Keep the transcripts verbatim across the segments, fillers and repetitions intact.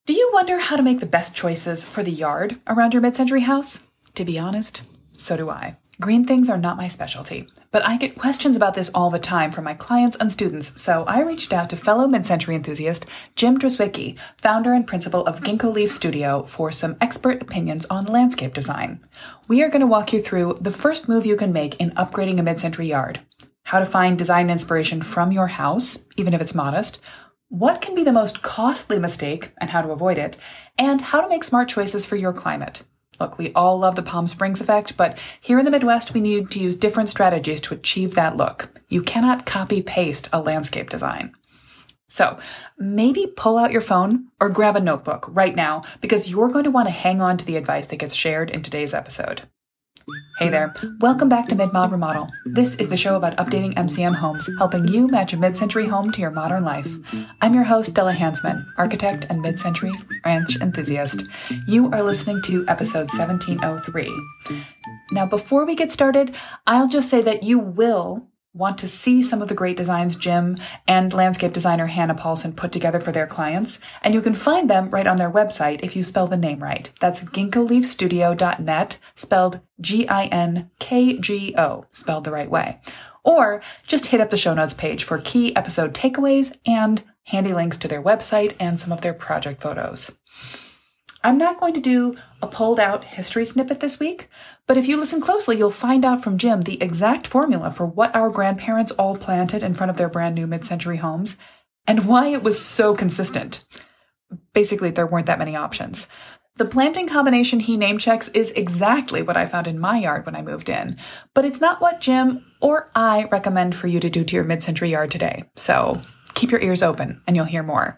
Do you wonder how to make the best choices for the yard around your mid-century house? To be honest, so do I. Green things are not my specialty, but I get questions about this all the time from my clients and students, so I reached out to fellow mid-century enthusiast Jim Drzwicki, founder and principal of Ginkgo Leaf Studio, for some expert opinions on landscape design. We are going to walk you through the first move you can make in upgrading a mid-century yard, how to find design inspiration from your house, even if it's modest, what can be the most costly mistake and how to avoid it, and how to make smart choices for your climate. Look, we all love the Palm Springs effect, but here in the Midwest, we need to use different strategies to achieve that look. You cannot copy-paste a landscape design. So maybe pull out your phone or grab a notebook right now, because you're going to want to hang on to the advice that gets shared in today's episode. Hey there, welcome back to Mid-Mod Remodel. This is the show about updating M C M homes, helping you match a mid-century home to your modern life. I'm your host, Della Hansman, architect and mid-century ranch enthusiast. You are listening to episode seventeen oh three. Now, before we get started, I'll just say that you will want to see some of the great designs Jim and landscape designer Hannah Paulson put together for their clients, and you can find them right on their website if you spell the name right. That's ginkgo leaf studio dot net, spelled G I N K G O, spelled the right way. Or just hit up the show notes page for key episode takeaways and handy links to their website and some of their project photos. I'm not going to do a pulled out history snippet this week, but if you listen closely, you'll find out from Jim the exact formula for what our grandparents all planted in front of their brand new mid-century homes and why it was so consistent. Basically, there weren't that many options. The planting combination he name checks is exactly what I found in my yard when I moved in, but it's not what Jim or I recommend for you to do to your mid-century yard today. So keep your ears open and you'll hear more.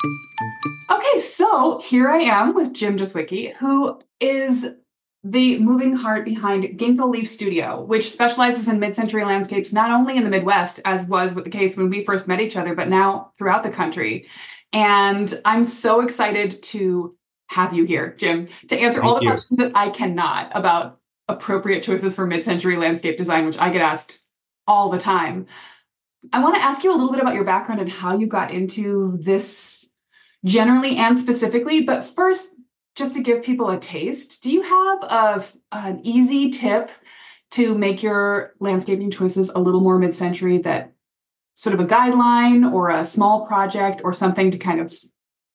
Okay, so here I am with Jim Drzwicki, who is the moving heart behind Ginkgo Leaf Studio, which specializes in mid-century landscapes, not only in the Midwest, as was the case when we first met each other, but now throughout the country. And I'm so excited to have you here, Jim, to answer Thank all the you. questions that I cannot about appropriate choices for mid-century landscape design, which I get asked all the time. I want to ask you a little bit about your background and how you got into this generally and specifically, but first, just to give people a taste, do you have a, an easy tip to make your landscaping choices a little more mid-century, that sort of a guideline or a small project or something to kind of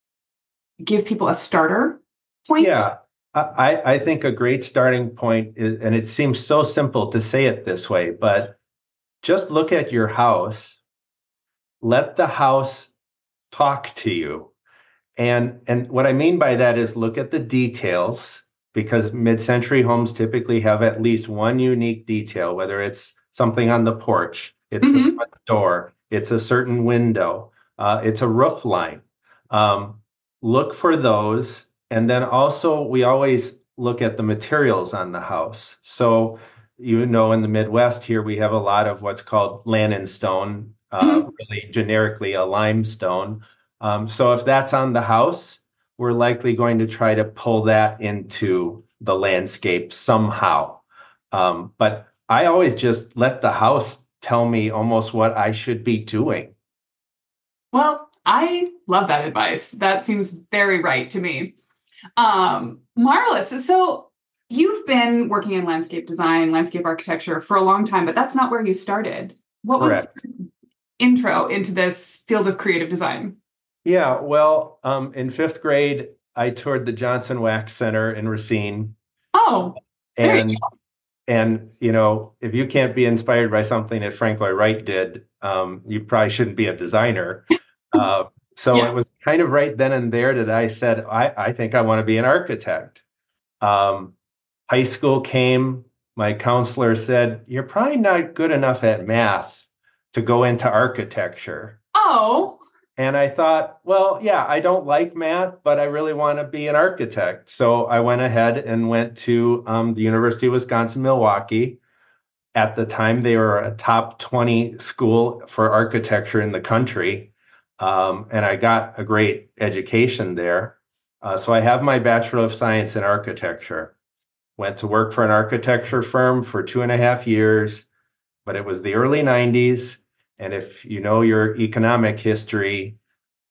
give people a starter point? Yeah, I, I think a great starting point is, and it seems so simple to say it this way, but just look at your house, let the house talk to you. And, and what I mean by that is look at the details, because mid-century homes typically have at least one unique detail, whether it's something on the porch, it's Mm-hmm. the front door, it's a certain window, uh, it's a roof line. Um, look for those. And then also we always look at the materials on the house. So, you know, in the Midwest here, we have a lot of what's called Lannon stone, uh, Mm-hmm. really generically a limestone. Um, so if that's on the house, we're likely going to try to pull that into the landscape somehow. Um, but I always just let the house tell me almost what I should be doing. Well, I love that advice. That seems very right to me. Um, marvelous. So you've been working in landscape design, landscape architecture for a long time, but that's not where you started. What was Correct. your intro into this field of creative design? Yeah, well, um, in fifth grade, I toured the Johnson Wax Center in Racine. Oh, there you And, go. and you know, if you can't be inspired by something that Frank Lloyd Wright did, um, you probably shouldn't be a designer. Uh, so Yeah. it was kind of right then and there that I said, I, I think I want to be an architect. Um, high school came, my counselor said, you're probably not good enough at math to go into architecture. Oh, And I thought, well, yeah, I don't like math, but I really want to be an architect. So I went ahead and went to um, the University of Wisconsin-Milwaukee. At the time, they were a top twenty school for architecture in the country. Um, and I got a great education there. Uh, so I have my Bachelor of Science in Architecture. Went to work for an architecture firm for two and a half years, but it was the early nineties. And if you know your economic history,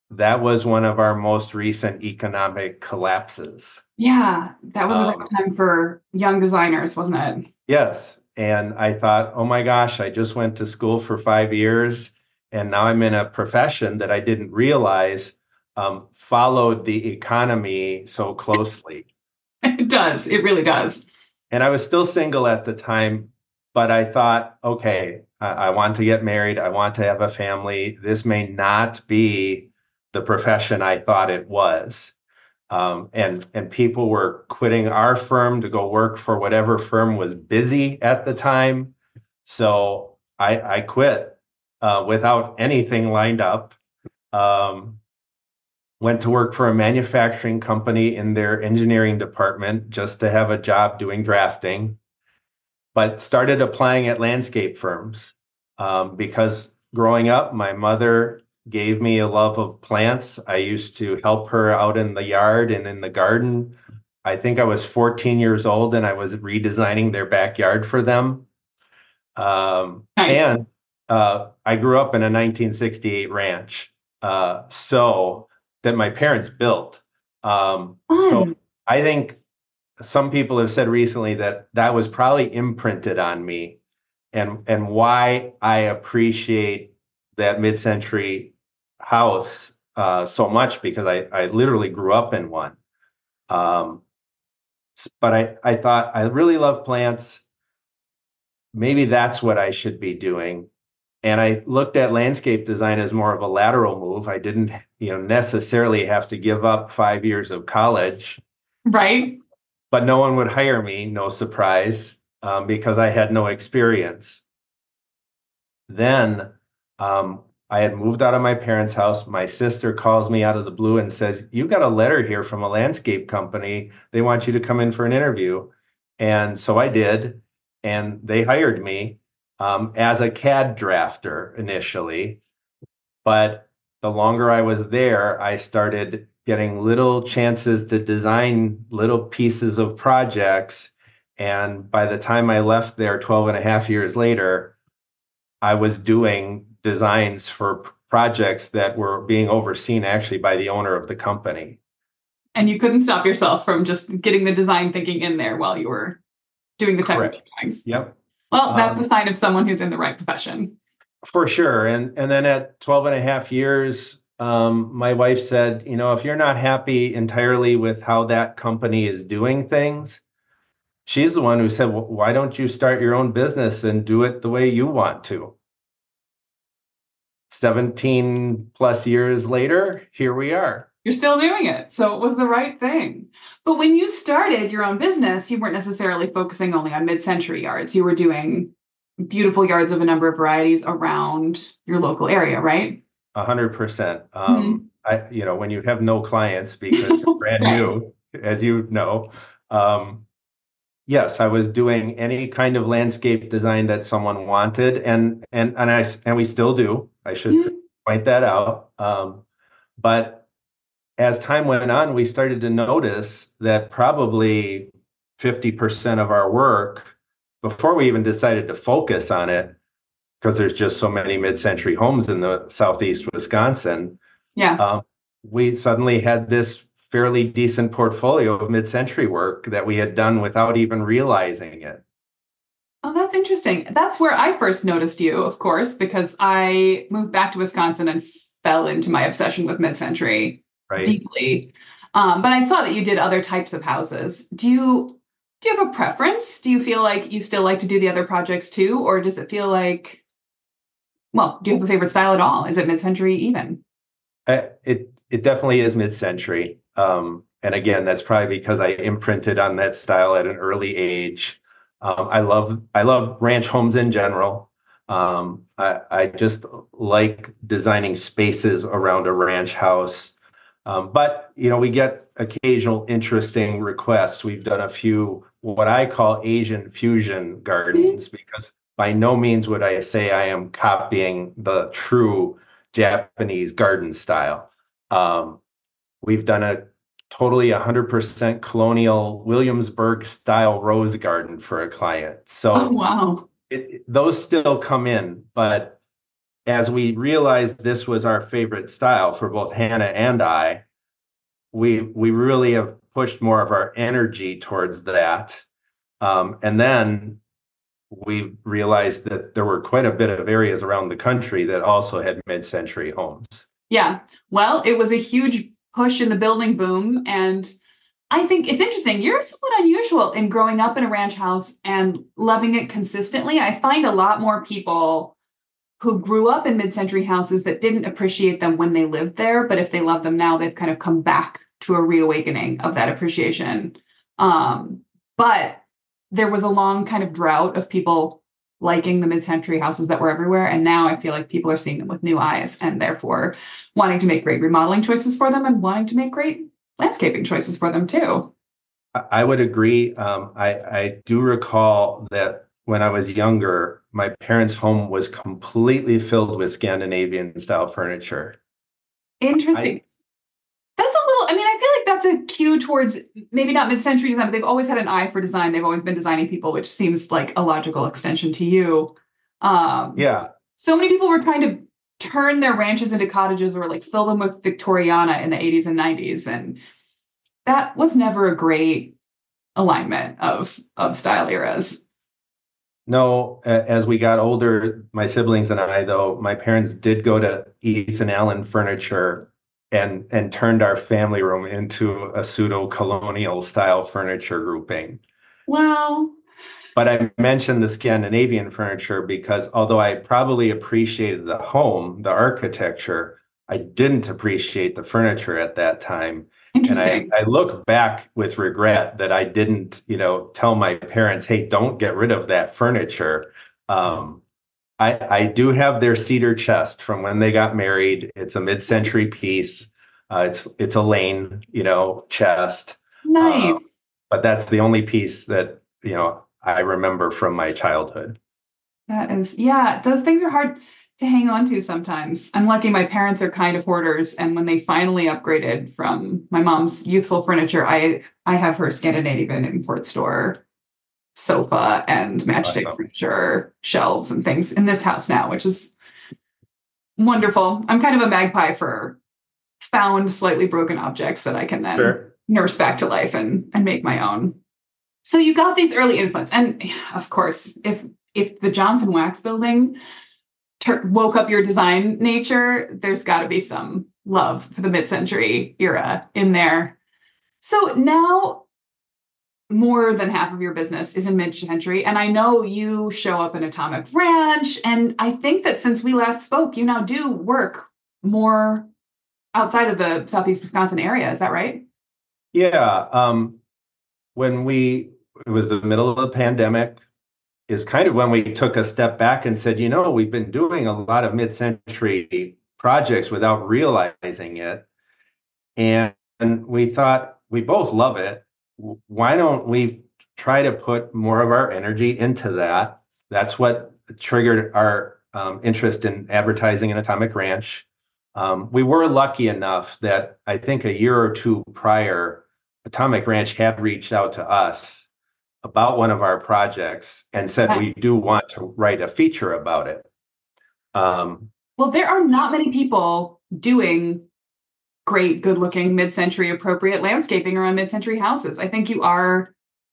that was one of our most recent economic collapses. Yeah, that was a rough Um, time for young designers, wasn't it? yes. And I thought, oh my gosh, I just went to school for five years and now I'm in a profession that I didn't realize um, followed the economy so closely. It does. It really does. And I was still single at the time, but I thought, okay, I, I want to get married. I want to have a family. This may not be the profession I thought it was. Um, and and people were quitting our firm to go work for whatever firm was busy at the time. So I, I quit uh, without anything lined up. Um, Went to work for a manufacturing company in their engineering department just to have a job doing drafting, but started applying at landscape firms um, because growing up, my mother gave me a love of plants. I used to help her out in the yard and in the garden. I think I was fourteen years old and I was redesigning their backyard for them. Um, Nice. and uh, I grew up in a nineteen sixty-eight ranch, uh, so that my parents built. Um, so Fun. I think some people have said recently that that was probably imprinted on me, and and why I appreciate that mid-century house uh, so much because I I literally grew up in one. Um, but I I thought I really love plants. Maybe that's what I should be doing. And I looked at landscape design as more of a lateral move. I didn't, you know, necessarily have to give up five years of college, Right? but no one would hire me, no surprise, um, because I had no experience. Then um, I had moved out of my parents' house. My sister calls me out of the blue and says, "You got a letter here from a landscape company. They want you to come in for an interview." And so I did, and they hired me um, as a C A D drafter initially. But the longer I was there, I started getting little chances to design little pieces of projects. And by the time I left there twelve and a half years later, I was doing designs for projects that were being overseen actually by the owner of the company. And you couldn't stop yourself from just getting the design thinking in there while you were doing the technical Correct. drawings. Yep. Well, that's the Um, sign of someone who's in the right profession. for sure. And and then at twelve and a half years, um, my wife said, you know, if you're not happy entirely with how that company is doing things, she's the one who said, well, why don't you start your own business and do it the way you want to? seventeen plus years later, here we are. You're still doing it. So it was the right thing. But when you started your own business, you weren't necessarily focusing only on mid-century yards. You were doing beautiful yards of a number of varieties around your local area, right? A hundred percent. Mhm. Um, I, you know, when you have no clients because you're brand Right. new, as you know, um, yes, I was doing any kind of landscape design that someone wanted, and and and I and we still do. I should Mhm. point that out. Um, but as time went on, we started to notice that probably fifty percent of our work, before we even decided to focus on it, because there's just so many mid-century homes in the southeast Wisconsin, Yeah. um, we suddenly had this fairly decent portfolio of mid-century work that we had done without even realizing it. Oh, that's interesting. That's where I first noticed you, of course, because I moved back to Wisconsin and fell into my obsession with mid-century Right? deeply. Um, but I saw that you did other types of houses. Do you do you have a preference? Do you feel like you still like to do the other projects too, or does it feel like, well, do you have a favorite style at all? Is it mid-century even? Uh, It it definitely is mid-century. Um, and again, that's probably because I imprinted on that style at an early age. Um, I love I love ranch homes in general. Um, I, I just like designing spaces around a ranch house. Um, but you know, we get occasional interesting requests. We've done a few what I call Asian fusion Mhm. gardens because by no means would I say I am copying the true Japanese garden style. Um, we've done a totally one hundred percent colonial Williamsburg style rose garden for a client. Oh, So wow. it, those still come in, but as we realized this was our favorite style for both Hannah and I, we we really have pushed more of our energy towards that. Um, and then we realized that there were quite a bit of areas around the country that also had mid-century homes. Yeah. Well, it was a huge push in the building boom. And I think it's interesting. You're somewhat unusual in growing up in a ranch house and loving it consistently. I find a lot more people who grew up in mid-century houses that didn't appreciate them when they lived there, but if they love them now, they've kind of come back to a reawakening of that appreciation. Um, but there was a long kind of drought of people liking the mid-century houses that were everywhere. And now I feel like people are seeing them with new eyes and therefore wanting to make great remodeling choices for them and wanting to make great landscaping choices for them too. I would agree. Um, I, I do recall that when I was younger, my parents' home was completely filled with Scandinavian style furniture. Interesting. I, that's a little, I mean, I feel like that's a cue towards maybe not mid-century design, but they've always had an eye for design. They've always been designing people, which seems like a logical extension to you. Um, yeah. So many people were trying to turn their ranches into cottages or like fill them with Victoriana in the eighties and nineties. And that was never a great alignment of, of style eras. No, as we got older, my siblings and I, though, my parents did go to Ethan Allen Furniture and and turned our family room into a pseudo-colonial style furniture grouping. Wow. But I mentioned the Scandinavian furniture because although I probably appreciated the home, the architecture, I didn't appreciate the furniture at that time. Interesting. And I, I look back with regret that I didn't, you know, tell my parents, hey, don't get rid of that furniture. Um, I, I do have their cedar chest from when they got married. It's a mid-century piece. Uh, it's it's a Lane, you know, chest. Nice. Uh, but that's the only piece that, you know, I remember from my childhood. That is, yeah, those things are hard to hang on to sometimes. I'm lucky my parents are kind of hoarders. And when they finally upgraded from my mom's youthful furniture, I, I have her Scandinavian import store sofa and matchstick awesome. Furniture, shelves and things in this house now, which is wonderful. I'm kind of a magpie for found slightly broken objects that I can then sure. nurse back to life and, and make my own. So you got these early influence. And of course, if if the Johnson Wax building ter- woke up your design nature, there's got to be some love for the mid-century era in there. So now more than half of your business is in mid-century. And I know you show up in Atomic Ranch. And I think that since we last spoke, you now do work more outside of the Southeast Wisconsin area. Is that right? Yeah. Um, when we, it was the middle of the pandemic, is kind of when we took a step back and said, you know, we've been doing a lot of mid-century projects without realizing it. And, and we thought, we both love it. Why don't we try to put more of our energy into that? That's what triggered our um, interest in advertising in Atomic Ranch. Um, we were lucky enough that I think a year or two prior, Atomic Ranch had reached out to us about one of our projects and said, nice. We do want to write a feature about it. Um, well, there are not many people doing great, good-looking, mid-century appropriate landscaping around mid-century houses. I think you are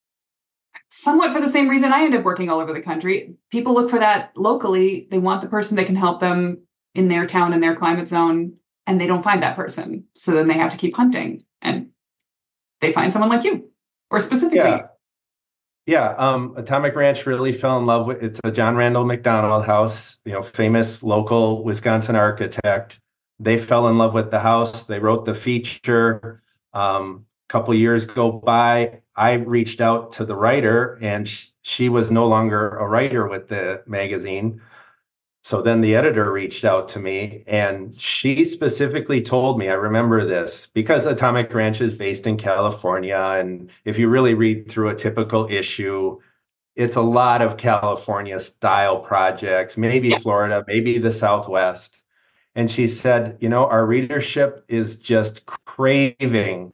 somewhat for the same reason I end up working all over the country. People look for that locally. They want the person that can help them in their town, in their climate zone, and they don't find that person. So then they have to keep hunting, and they find someone like you, or specifically. Yeah. Yeah, um, Atomic Ranch really fell in love with it's a John Randall McDonald house, you know, famous local Wisconsin architect. They fell in love with the house. They wrote the feature. Um, a couple years go by. I reached out to the writer, and sh- she was no longer a writer with the magazine. So then the editor reached out to me, and she specifically told me, I remember this, because Atomic Ranch is based in California, and if you really read through a typical issue, it's a lot of California style projects, maybe Florida, maybe the Southwest. And she said, you know, our readership is just craving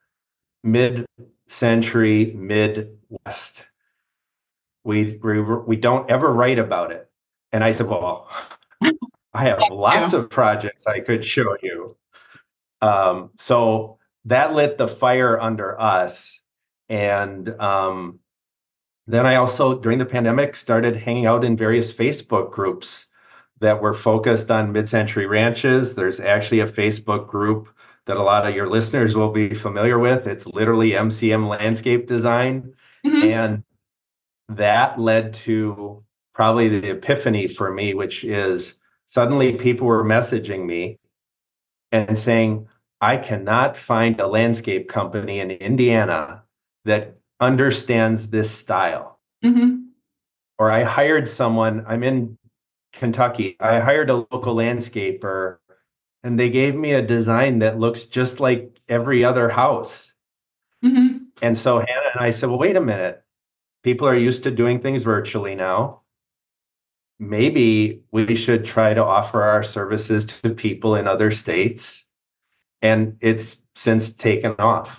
mid-century, Midwest. We, we, we don't ever write about it. And I said, well, I have lots too. of projects I could show you. Um, so that lit the fire under us. And um, then I also, during the pandemic, started hanging out in various Facebook groups that were focused on mid-century ranches. There's actually a Facebook group that a lot of your listeners will be familiar with. It's literally M C M Landscape Design. Mm-hmm. And that led to probably the epiphany for me, which is suddenly people were messaging me and saying, I cannot find a landscape company in Indiana that understands this style. Mm-hmm. Or I hired someone, I'm in Kentucky, I hired a local landscaper and they gave me a design that looks just like every other house. Mm-hmm. And so Hannah and I said, well, wait a minute. People are used to doing things virtually now. Maybe we should try to offer our services to people in other states. And it's since taken off.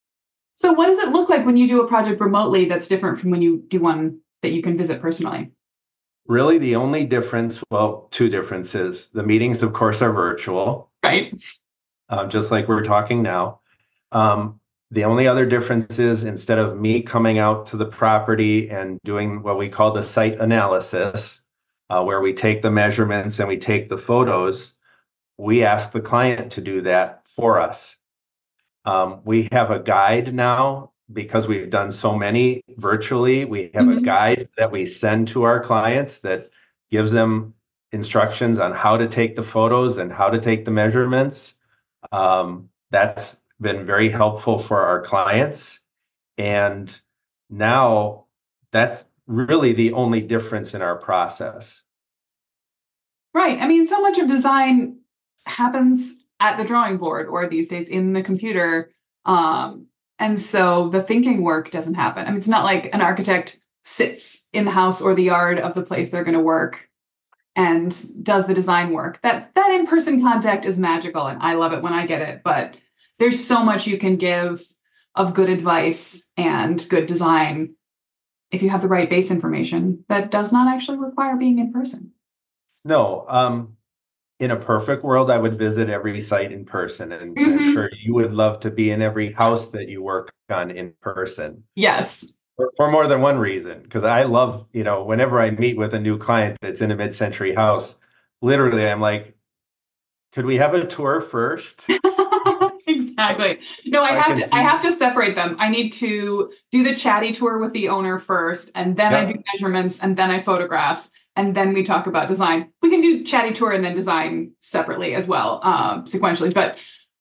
So what does it look like when you do a project remotely that's different from when you do one that you can visit personally? Really, the only difference, well, two differences. The meetings, of course, are virtual, right? Uh, just like we're talking now. Um, the only other difference is instead of me coming out to the property and doing what we call the site analysis, uh, where we take the measurements and we take the photos, we ask the client to do that for us. Um, we have a guide now because we've done so many virtually. We have mm-hmm. a guide that we send to our clients that gives them instructions on how to take the photos and how to take the measurements. Um, that's been very helpful for our clients. And now that's really the only difference in our process. Right. I mean, so much of design happens at the drawing board or these days in the computer. Um, and so the thinking work doesn't happen. I mean, it's not like an architect sits in the house or the yard of the place they're going to work and does the design work. That that in-person contact is magical, and I love it when I get it. But there's so much you can give of good advice and good design if you have the right base information that does not actually require being in person. No, um, in a perfect world, I would visit every site in person, and mm-hmm. I'm sure you would love to be in every house that you work on in person. Yes. For, for more than one reason, because I love, you know, whenever I meet with a new client that's in a mid-century house, literally, I'm like, could we have a tour first? Exactly. No, I, I have to. See. I have to separate them. I need to do the chatty tour with the owner first, and then yep. I do measurements, and then I photograph. And then we talk about design. We can do chatty tour and then design separately as well, um, sequentially. But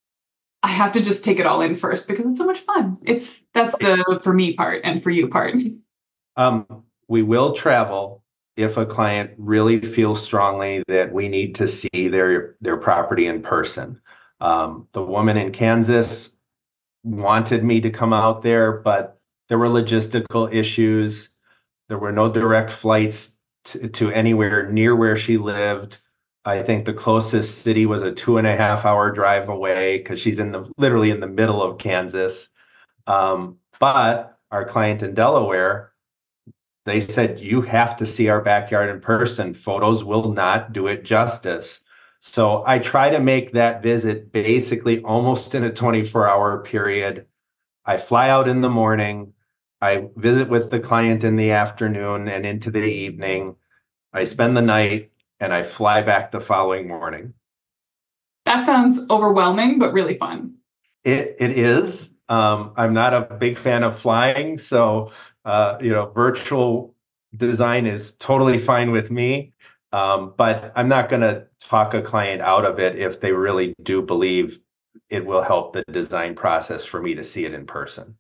I have to just take it all in first because it's so much fun. It's that's the for me part and for you part. Um, we will travel if a client really feels strongly that we need to see their their property in person. Um, the woman in Kansas wanted me to come out there, but there were logistical issues. There were no direct flights To, to anywhere near where she lived. I think the closest city was a two and a half hour drive away because she's in the literally in the middle of Kansas. Um, but our client in Delaware, they said, you have to see our backyard in person. Photos will not do it justice. So I try to make that visit basically almost in a twenty-four hour period. I fly out in the morning. I visit with the client in the afternoon and into the evening. I spend the night and I fly back the following morning. That sounds overwhelming, but really fun. It it is. Um, I'm not a big fan of flying, so uh, you know, virtual design is totally fine with me. Um, but I'm not going to talk a client out of it if they really do believe it will help the design process for me to see it in person.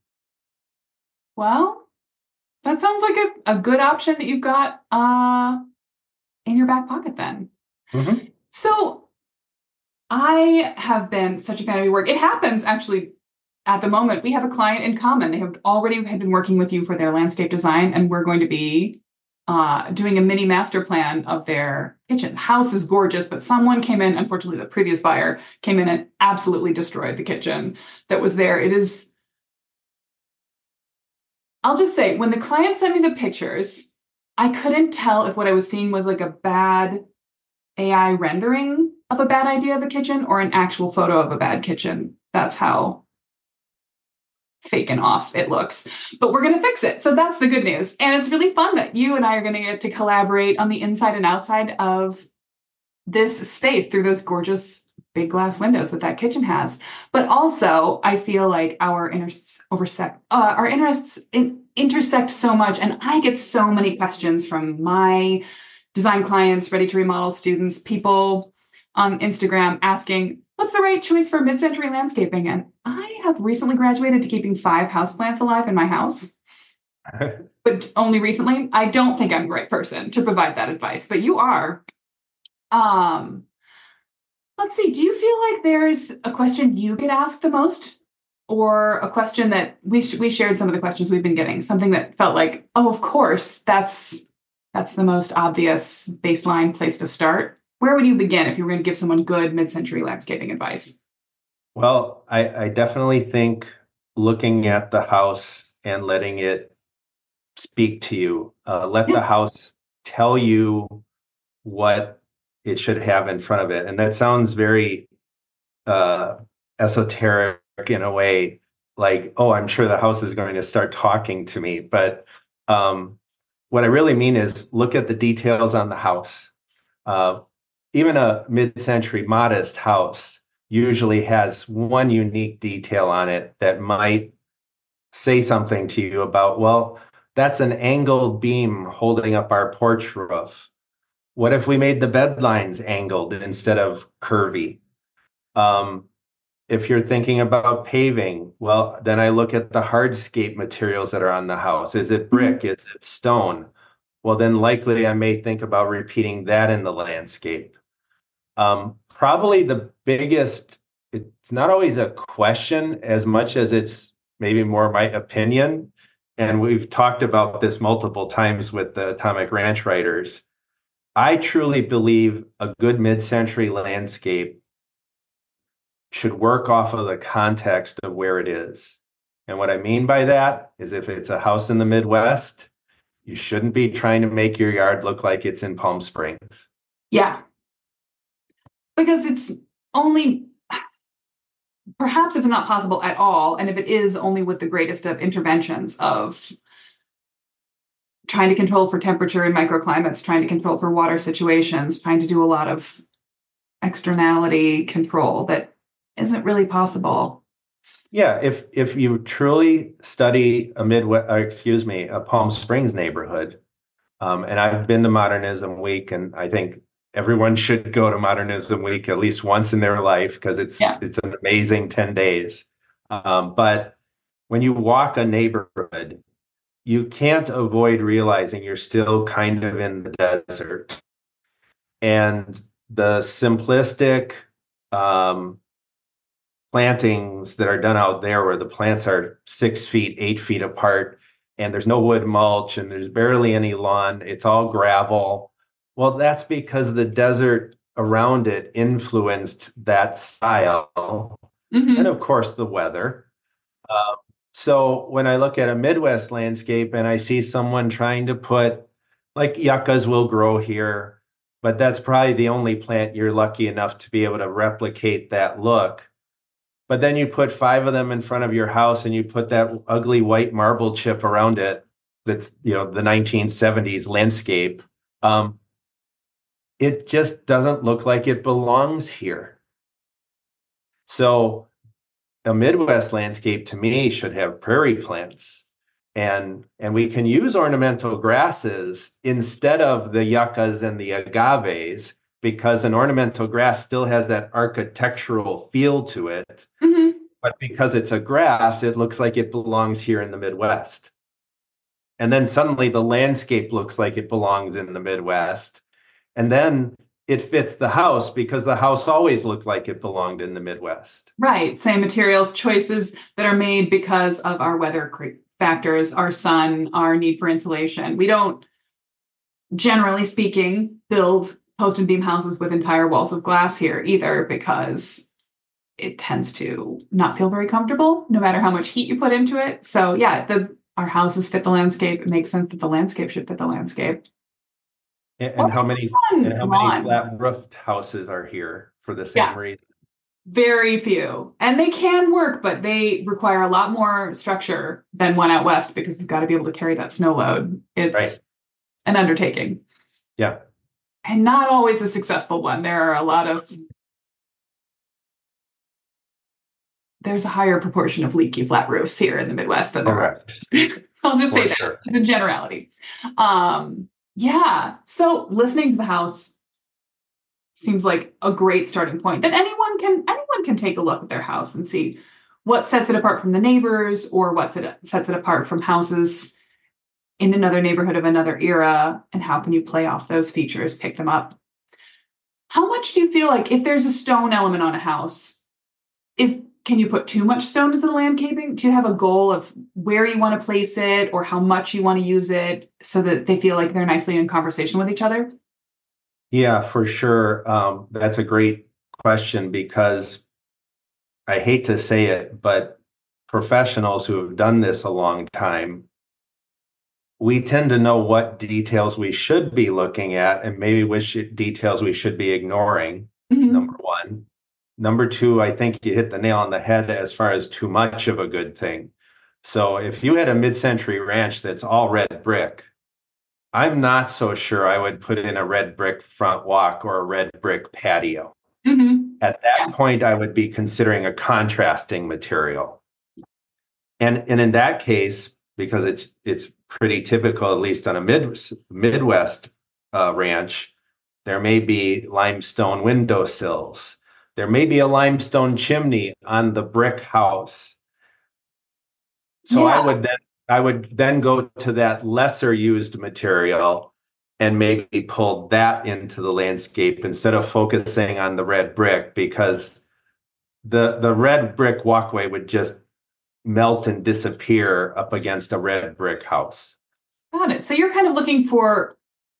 Well, that sounds like a, a good option that you've got uh, in your back pocket then. Mm-hmm. So I have been such a fan of your work. It happens actually at the moment. We have a client in common. They have already had been working with you for their landscape design, and we're going to be uh, doing a mini master plan of their kitchen. The house is gorgeous, but someone came in, unfortunately, the previous buyer came in and absolutely destroyed the kitchen that was there. It is, I'll just say, when the client sent me the pictures, I couldn't tell if what I was seeing was like a bad A I rendering of a bad idea of a kitchen or an actual photo of a bad kitchen. That's how faking off it looks. But we're going to fix it. So that's the good news. And it's really fun that you and I are going to get to collaborate on the inside and outside of this space through those gorgeous big glass windows that that kitchen has. But also, I feel like our interests oversect, uh, our interests in, intersect so much. And I get so many questions from my design clients, ready to remodel students, people on Instagram asking, what's the right choice for mid-century landscaping? And I have recently graduated to keeping five houseplants alive in my house, but only recently. I don't think I'm the right person to provide that advice, but you are. Um, let's see, do you feel like there's a question you get asked the most, or a question that we sh- we shared some of the questions we've been getting, something that felt like, oh, of course, that's that's the most obvious baseline place to start? Where would you begin if you were going to give someone good mid-century landscaping advice? Well, I, I definitely think looking at the house and letting it speak to you, uh, let Yeah. the house tell you what it should have in front of it. And that sounds very uh, esoteric in a way, like, oh, I'm sure the house is going to start talking to me. But um, what I really mean is look at the details on the house. Uh, even a mid-century modest house usually has one unique detail on it that might say something to you about, well, that's an angled beam holding up our porch roof. What if we made the bed lines angled instead of curvy? Um, if you're thinking about paving, well, then I look at the hardscape materials that are on the house. Is it brick? Is it stone? Well, then likely I may think about repeating that in the landscape. Um, probably the biggest, it's not always a question as much as it's maybe more my opinion. And we've talked about this multiple times with the Atomic Ranch writers. I truly believe a good mid-century landscape should work off of the context of where it is. And what I mean by that is if it's a house in the Midwest, you shouldn't be trying to make your yard look like it's in Palm Springs. Yeah. Because it's only, perhaps it's not possible at all. And if it is, only with the greatest of interventions of trying to control for temperature in microclimates, trying to control for water situations, trying to do a lot of externality control that isn't really possible. Yeah, if if you truly study a Midwest, or excuse me, a Palm Springs neighborhood, um, and I've been to Modernism Week, and I think everyone should go to Modernism Week at least once in their life because it's Yeah. it's an amazing ten days. Um, but when you walk a neighborhood, you can't avoid realizing you're still kind of in the desert. And the simplistic um, plantings that are done out there where the plants are six feet, eight feet apart, and there's no wood mulch and there's barely any lawn, it's all gravel. Well, that's because the desert around it influenced that style. Mm-hmm. And of course, the weather. Um, so when I look at a Midwest landscape and I see someone trying to put, like yuccas will grow here, but that's probably the only plant you're lucky enough to be able to replicate that look. But then you put five of them in front of your house and you put that ugly white marble chip around it. That's, you know, the nineteen seventies landscape. Um, it just doesn't look like it belongs here. So a Midwest landscape to me should have prairie plants, and and we can use ornamental grasses instead of the yuccas and the agaves because an ornamental grass still has that architectural feel to it. Mm-hmm. But because it's a grass, it looks like it belongs here in the Midwest. And then suddenly the landscape looks like it belongs in the Midwest. And then it fits the house because the house always looked like it belonged in the Midwest. Right. Same materials, choices that are made because of our weather factors, our sun, our need for insulation. We don't, generally speaking, build post and beam houses with entire walls of glass here either because it tends to not feel very comfortable no matter how much heat you put into it. So yeah, the our houses fit the landscape. It makes sense that the landscape should fit the landscape. And, Or and how many and on how many lawn. flat roofed houses are here for the Yeah. same reason? Very few. And they can work, but they require a lot more structure than one out west because we've got to be able to carry that snow load. It's Right. an undertaking. Yeah. And not always a successful one. There are a lot of there's a higher proportion of leaky flat roofs here in the Midwest than there are. Correct. I'll just For say that sure. as a generality. Um, yeah. So listening to the house seems like a great starting point that anyone can anyone can take a look at their house and see what sets it apart from the neighbors or what sets it apart from houses in another neighborhood of another era, and how can you play off those features, pick them up. How much do you feel like if there's a stone element on a house, is can you put too much stone into the landscaping? Do you have a goal of where you want to place it or how much you want to use it so that they feel like they're nicely in conversation with each other? Yeah, for sure. Um, that's a great question because I hate to say it, but professionals who have done this a long time, we tend to know what details we should be looking at and maybe which details we should be ignoring, Mm-hmm. number one. Number two, I think you hit the nail on the head as far as too much of a good thing. So if you had a mid-century ranch that's all red brick, I'm not so sure I would put in a red brick front walk or a red brick patio. Mm-hmm. At that Yeah. point, I would be considering a contrasting material. And, and in that case, because it's it's pretty typical, at least on a mid Midwest uh, ranch, there may be limestone windowsills. There may be a limestone chimney on the brick house. So Yeah. I would then I would then go to that lesser used material and maybe pull that into the landscape instead of focusing on the red brick, because the the red brick walkway would just melt and disappear up against a red brick house. Got it. So you're kind of looking for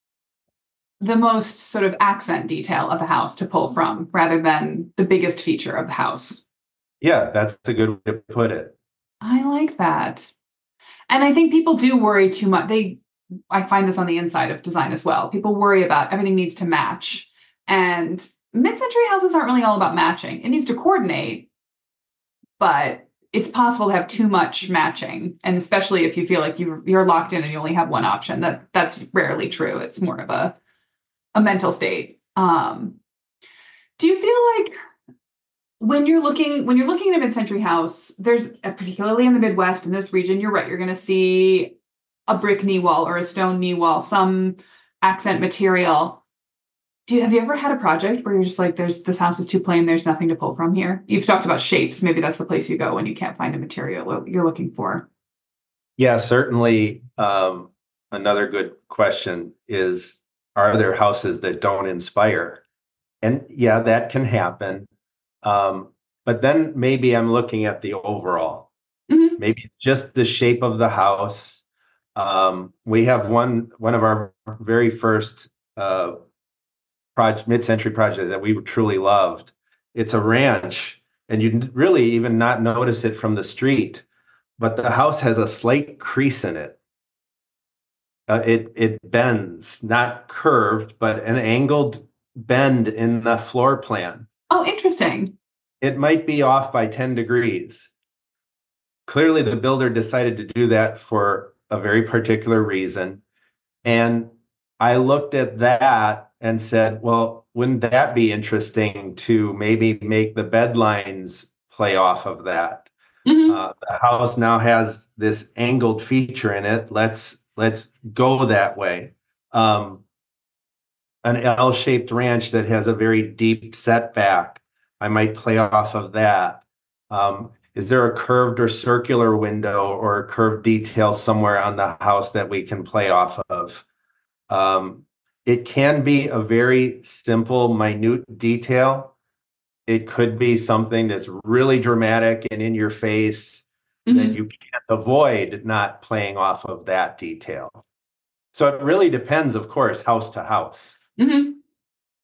the most sort of accent detail of a house to pull from rather than the biggest feature of the house. Yeah, that's a good way to put it. I like that. And I think people do worry too much. They, I find this on the inside of design as well. People worry about everything needs to match. And mid-century houses aren't really all about matching. It needs to coordinate, but it's possible to have too much matching. And especially if you feel like you, you're locked in and you only have one option, that that's rarely true. It's more of a, a mental state. Um, do you feel like when you're looking when you're looking at a mid-century house, there's a, particularly in the Midwest in this region, you're right, you're going to see a brick knee wall or a stone knee wall, some accent material. Do you have you ever had a project where you're just like, there's this house is too plain, there's nothing to pull from here? You've talked about shapes. Maybe that's the place you go when you can't find a material you're looking for. Yeah, certainly. Um, another good question is, are there houses that don't inspire? And yeah, that can happen. Um, but then maybe I'm looking at the overall. Mm-hmm. Maybe just the shape of the house. Um, we have one one of our very first uh, project, mid-century project that we truly loved. It's a ranch, and you'd really even not notice it from the street, but the house has a slight crease in it. Uh, it it bends, not curved, but an angled bend in the floor plan. Oh, interesting. It might be off by ten degrees. Clearly, the builder decided to do that for a very particular reason. And I looked at that and said, well, wouldn't that be interesting to maybe make the bed lines play off of that? Mm-hmm. Uh, the house now has this angled feature in it. Let's let's go that way. Um, an L-shaped ranch that has a very deep setback, I might play off of that. Um, is there a curved or circular window or a curved detail somewhere on the house that we can play off of? Um, it can be a very simple, minute detail. It could be something that's really dramatic and in your face, mm-hmm. that you can't avoid not playing off of that detail. So it really depends, of course, house to house. Mm-hmm.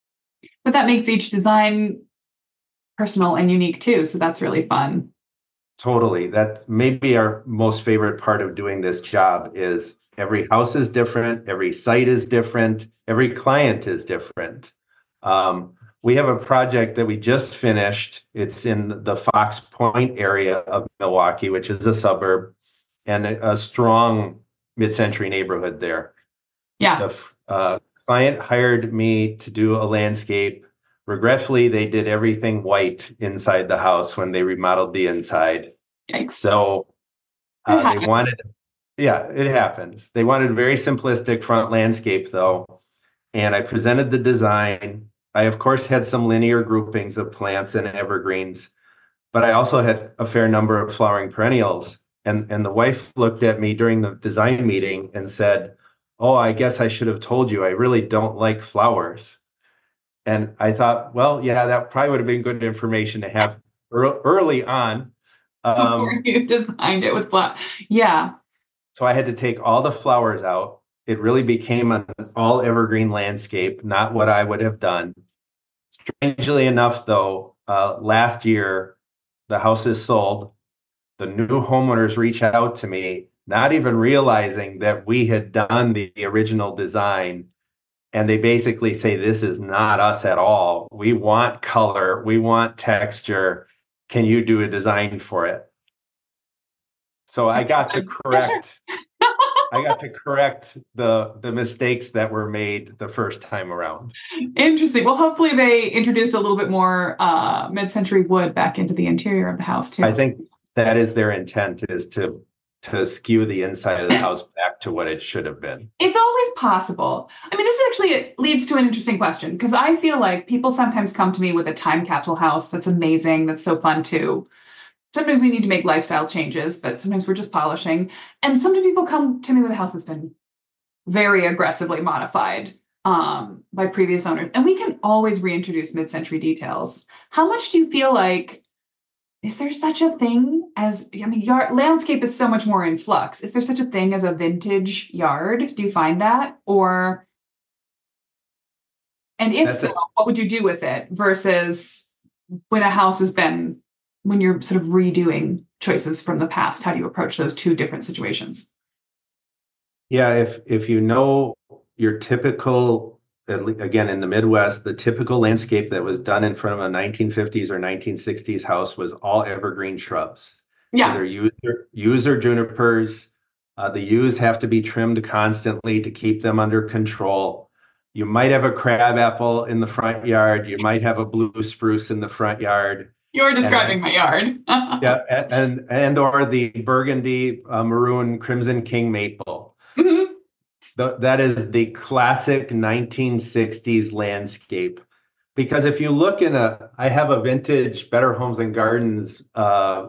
But that makes each design personal and unique too. So that's really fun. Totally. That's maybe our most favorite part of doing this job is every house is different, every site is different, every client is different. Um, we have a project that we just finished. It's in the Fox Point area of Milwaukee, which is a suburb and a, a strong mid-century neighborhood there. Yeah. The uh, client hired me to do a landscape. Regretfully, they did everything white inside the house when they remodeled the inside. Yikes. So It uh, they happens. wanted, yeah, it happens. They wanted a very simplistic front landscape, though. And I presented the design. I, of course, had some linear groupings of plants and evergreens, but I also had a fair number of flowering perennials. And, and the wife looked at me during the design meeting and said, "Oh, I guess I should have told you, I really don't like flowers." And I thought, well, yeah, that probably would have been good information to have ear- early on. Before Um, you designed it with flower. Yeah. so I had to take all the flowers out. It really became an all evergreen landscape, not what I would have done. Strangely enough, though, uh, last year, the house is sold. The new homeowners reach out to me, not even realizing that we had done the original design. And they basically say, "This is not us at all. We want color, we want texture. Can you do a design for it?" So I got to Yeah, sure. correct I got to correct the the mistakes that were made the first time around. Interesting. Well, hopefully they introduced a little bit more uh, mid-century wood back into the interior of the house too. I think that is their intent, is to to skew the inside of the house back to what it should have been. It's always possible. I mean, this actually leads to an interesting question, because I feel like people sometimes come to me with a time capsule house that's amazing, that's so fun too. Sometimes we need to make lifestyle changes, but sometimes we're just polishing. And sometimes people come to me with a house that's been very aggressively modified um, by previous owners. And we can always reintroduce mid-century details. How much do you feel like, is there such a thing as, I mean, yard, landscape is so much more in flux. Is there such a thing as a vintage yard? Do you find that? Or, and if That's so, a, what would you do with it versus when a house has been, when you're sort of redoing choices from the past? How do you approach those two different situations? yeah, if if you know your typical, again, in the Midwest, the typical landscape that was done in front of a nineteen fifties or nineteen sixties house was all evergreen shrubs. Yeah. Either yews or, yews or junipers. Uh, the yews have to be trimmed constantly to keep them under control. You might have a crabapple in the front yard. You might have a blue spruce in the front yard. You're describing and, my yard. yeah, and and or the burgundy, uh, maroon, crimson king maple. Mm-hmm. The, that is the classic nineteen sixties landscape. Because if you look in a, I have a vintage Better Homes and Gardens uh,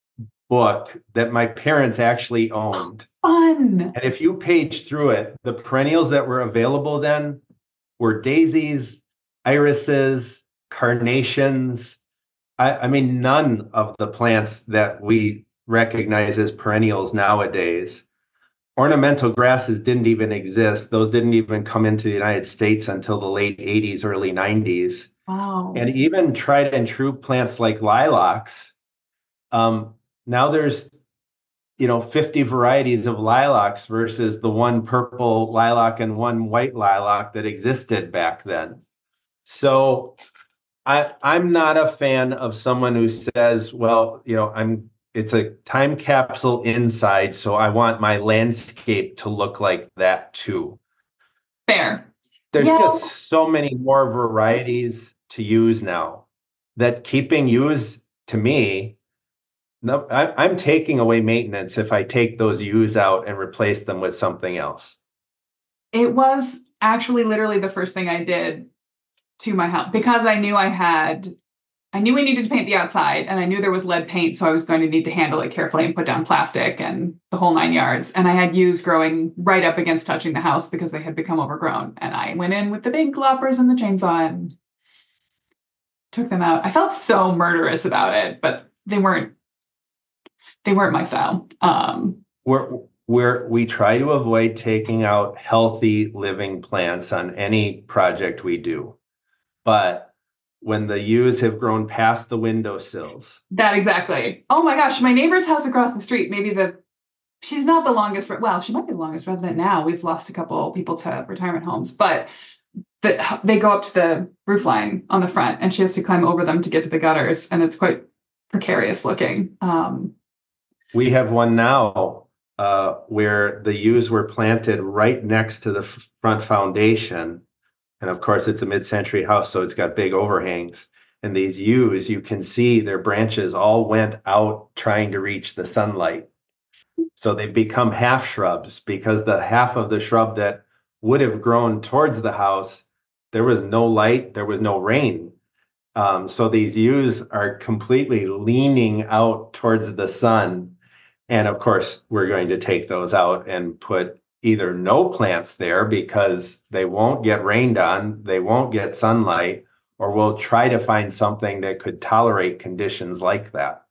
book that my parents actually owned. Fun. And if you page through it, the perennials that were available then were daisies, irises, carnations. I, I mean, none of the plants that we recognize as perennials nowadays. Ornamental grasses didn't even exist. Those didn't even come into the United States until the late eighties, early nineties. Wow. And even tried and true plants like lilacs. Um, now there's, you know, fifty varieties of lilacs versus the one purple lilac and one white lilac that existed back then. So I, I'm not a fan of someone who says, well, you know, I'm it's a time capsule inside, so I want my landscape to look like that too. Fair. There's yeah. just so many more varieties to use now that keeping yews, to me, no, I, I'm taking away maintenance if I take those yews out and replace them with something else. It was actually literally the first thing I did to my house, because I knew I had I knew we needed to paint the outside, and I knew there was lead paint, so I was going to need to handle it carefully and put down plastic and the whole nine yards. And I had yews growing right up against touching the house because they had become overgrown. And I went in with the big loppers and the chainsaw and took them out. I felt so murderous about it, but they weren't. They weren't my style. Um, we're we're we try to avoid taking out healthy living plants on any project we do, but when the yews have grown past the windowsills. That exactly. Oh my gosh, my neighbor's house across the street, maybe the, she's not the longest, well, she might be the longest resident now. We've lost a couple people to retirement homes, but the, they go up to the roof line on the front and she has to climb over them to get to the gutters. And it's quite precarious looking. Um, we have one now uh, where the yews were planted right next to the f- front foundation. And of course, it's a mid-century house, so it's got big overhangs. And these yews, you can see their branches all went out trying to reach the sunlight. So they've become half shrubs because the half of the shrub that would have grown towards the house, there was no light, there was no rain. Um, so these yews are completely leaning out towards the sun. And of course, we're going to take those out and put either no plants there because they won't get rained on, they won't get sunlight, or we'll try to find something that could tolerate conditions like that.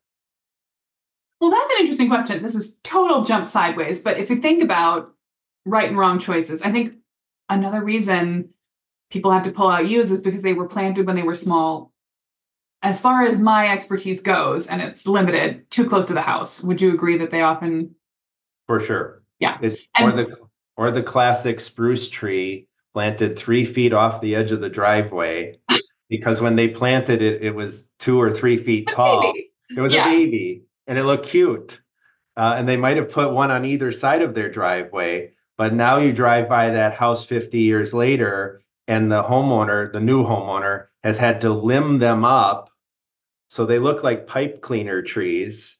Well, that's an interesting question. This is total jump sideways, but if you think about right and wrong choices, I think another reason people have to pull out yews is because they were planted when they were small. As far as my expertise goes, and it's limited, too close to the house. Would you agree that they often? For sure. Yeah. It's, and, or the or the classic spruce tree planted three feet off the edge of the driveway because when they planted it, it was two or three feet tall. Baby. It was Yeah. a baby and it looked cute. Uh, and they might have put one on either side of their driveway. But now you drive by that house fifty years later and the homeowner, the new homeowner, has had to limb them up. So they look like pipe cleaner trees.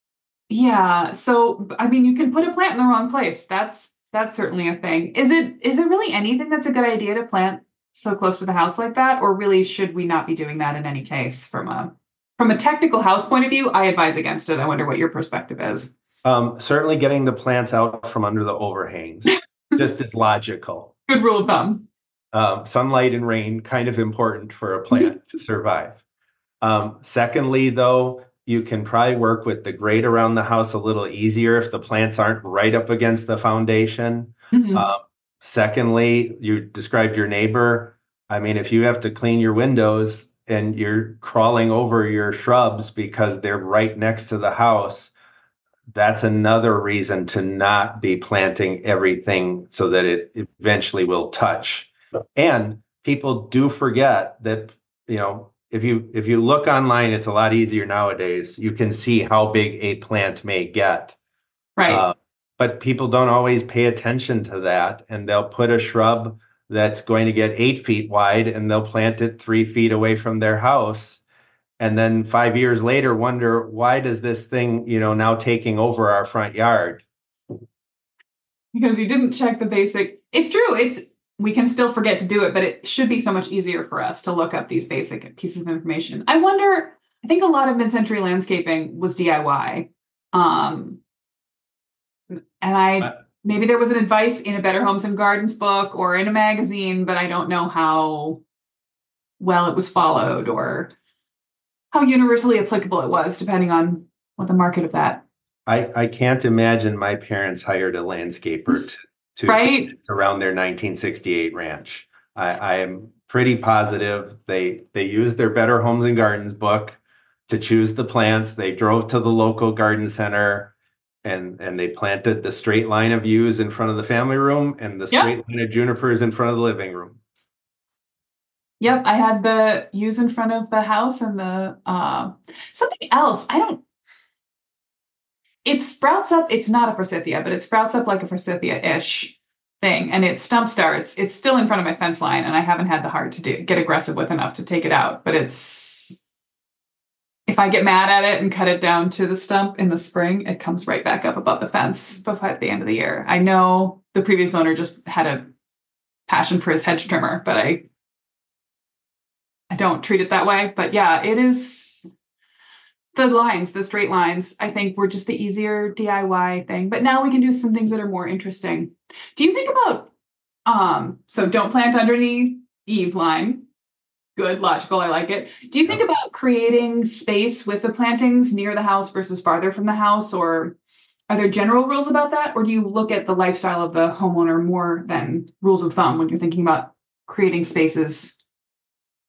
Yeah. So, I mean, you can put a plant in the wrong place. That's that's certainly a thing. Is it is there really anything that's a good idea to plant so close to the house like that? Or really should we not be doing that in any case? From a from a technical house point of view, I advise against it. I wonder what your perspective is. Um, certainly getting the plants out from under the overhangs just is logical. Good rule of thumb. Um, sunlight and rain, kind of important for a plant to survive. Um, secondly, though, you can probably work with the grate around the house a little easier if the plants aren't right up against the foundation. Mm-hmm. Um, secondly, you described your neighbor. I mean, if you have to clean your windows and you're crawling over your shrubs because they're right next to the house, that's another reason to not be planting everything so that it eventually will touch. And people do forget that, you know, If you if you look online, it's a lot easier nowadays. You can see how big a plant may get. Right. Uh, but people don't always pay attention to that. And they'll put a shrub that's going to get eight feet wide and they'll plant it three feet away from their house. And then five years later, wonder, why does this thing, you know, now taking over our front yard? Because you didn't check the basic. It's true. It's we can still forget to do it, but it should be so much easier for us to look up these basic pieces of information. I wonder, I think a lot of mid-century landscaping was D I Y. Um, and I, uh, maybe there was an advice in a Better Homes and Gardens book or in a magazine, but I don't know how well it was followed or how universally applicable it was, depending on what the market of that. I, I can't imagine my parents hired a landscaper to To, right around their nineteen sixty-eight ranch. I, I am pretty positive they they used their Better Homes and Gardens book to choose the plants. They drove to the local garden center and and they planted the straight line of yews in front of the family room and the yep. straight line of junipers in front of the living room. Yep, I had the yews in front of the house and the uh, something else. I don't. It sprouts up. It's not a forsythia, but it sprouts up like a forsythia-ish thing, and it stump starts. It's still in front of my fence line, and I haven't had the heart to do, get aggressive with enough to take it out. But it's if I get mad at it and cut it down to the stump in the spring, it comes right back up above the fence before at the end of the year. I know the previous owner just had a passion for his hedge trimmer, but I I don't treat it that way. But yeah, it is. The lines, the straight lines, I think were just the easier D I Y thing. But now we can do some things that are more interesting. Do you think about, um, so don't plant under the eave line. Good, logical, I like it. Do you think about creating space with the plantings near the house versus farther from the house? Or are there general rules about that? Or do you look at the lifestyle of the homeowner more than rules of thumb when you're thinking about creating spaces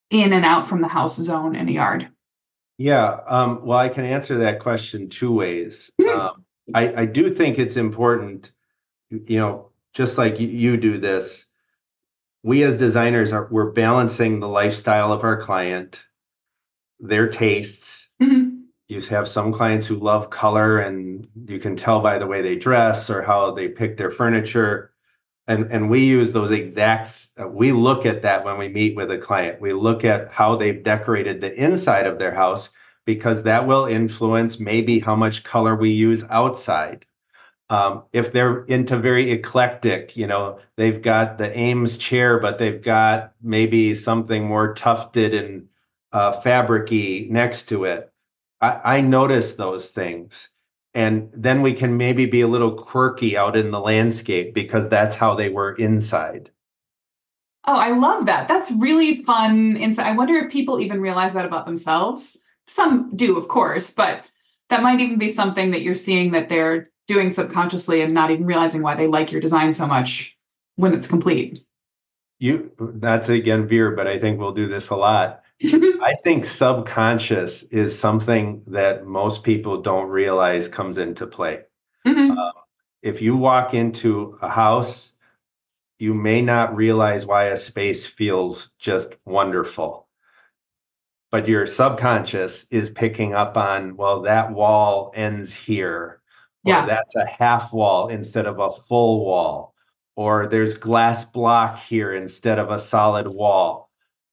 in and out from the house zone in a yard? Yeah, um, well, I can answer that question two ways. Um, I, I do think it's important, you know, just like you, you do this, we as designers are we're balancing the lifestyle of our client, their tastes. Mm-hmm. You have some clients who love color, and you can tell by the way they dress or how they pick their furniture. And, and we use those exacts. Uh, we look at that when we meet with a client. We look at how they've decorated the inside of their house because that will influence maybe how much color we use outside. Um, if they're into very eclectic, you know, they've got the Ames chair, but they've got maybe something more tufted and uh, fabricy next to it. I, I notice those things. And then we can maybe be a little quirky out in the landscape because that's how they were inside. Oh, I love that. That's really fun insight. I wonder if people even realize that about themselves. Some do, of course, but that might even be something that you're seeing that they're doing subconsciously and not even realizing why they like your design so much when it's complete. You, not to again veer, but I think we'll do this a lot. I think subconscious is something that most people don't realize comes into play. Mm-hmm. Uh, if you walk into a house, you may not realize why a space feels just wonderful. But your subconscious is picking up on, well, that wall ends here, or Yeah. that's a half wall instead of a full wall, or there's glass block here instead of a solid wall.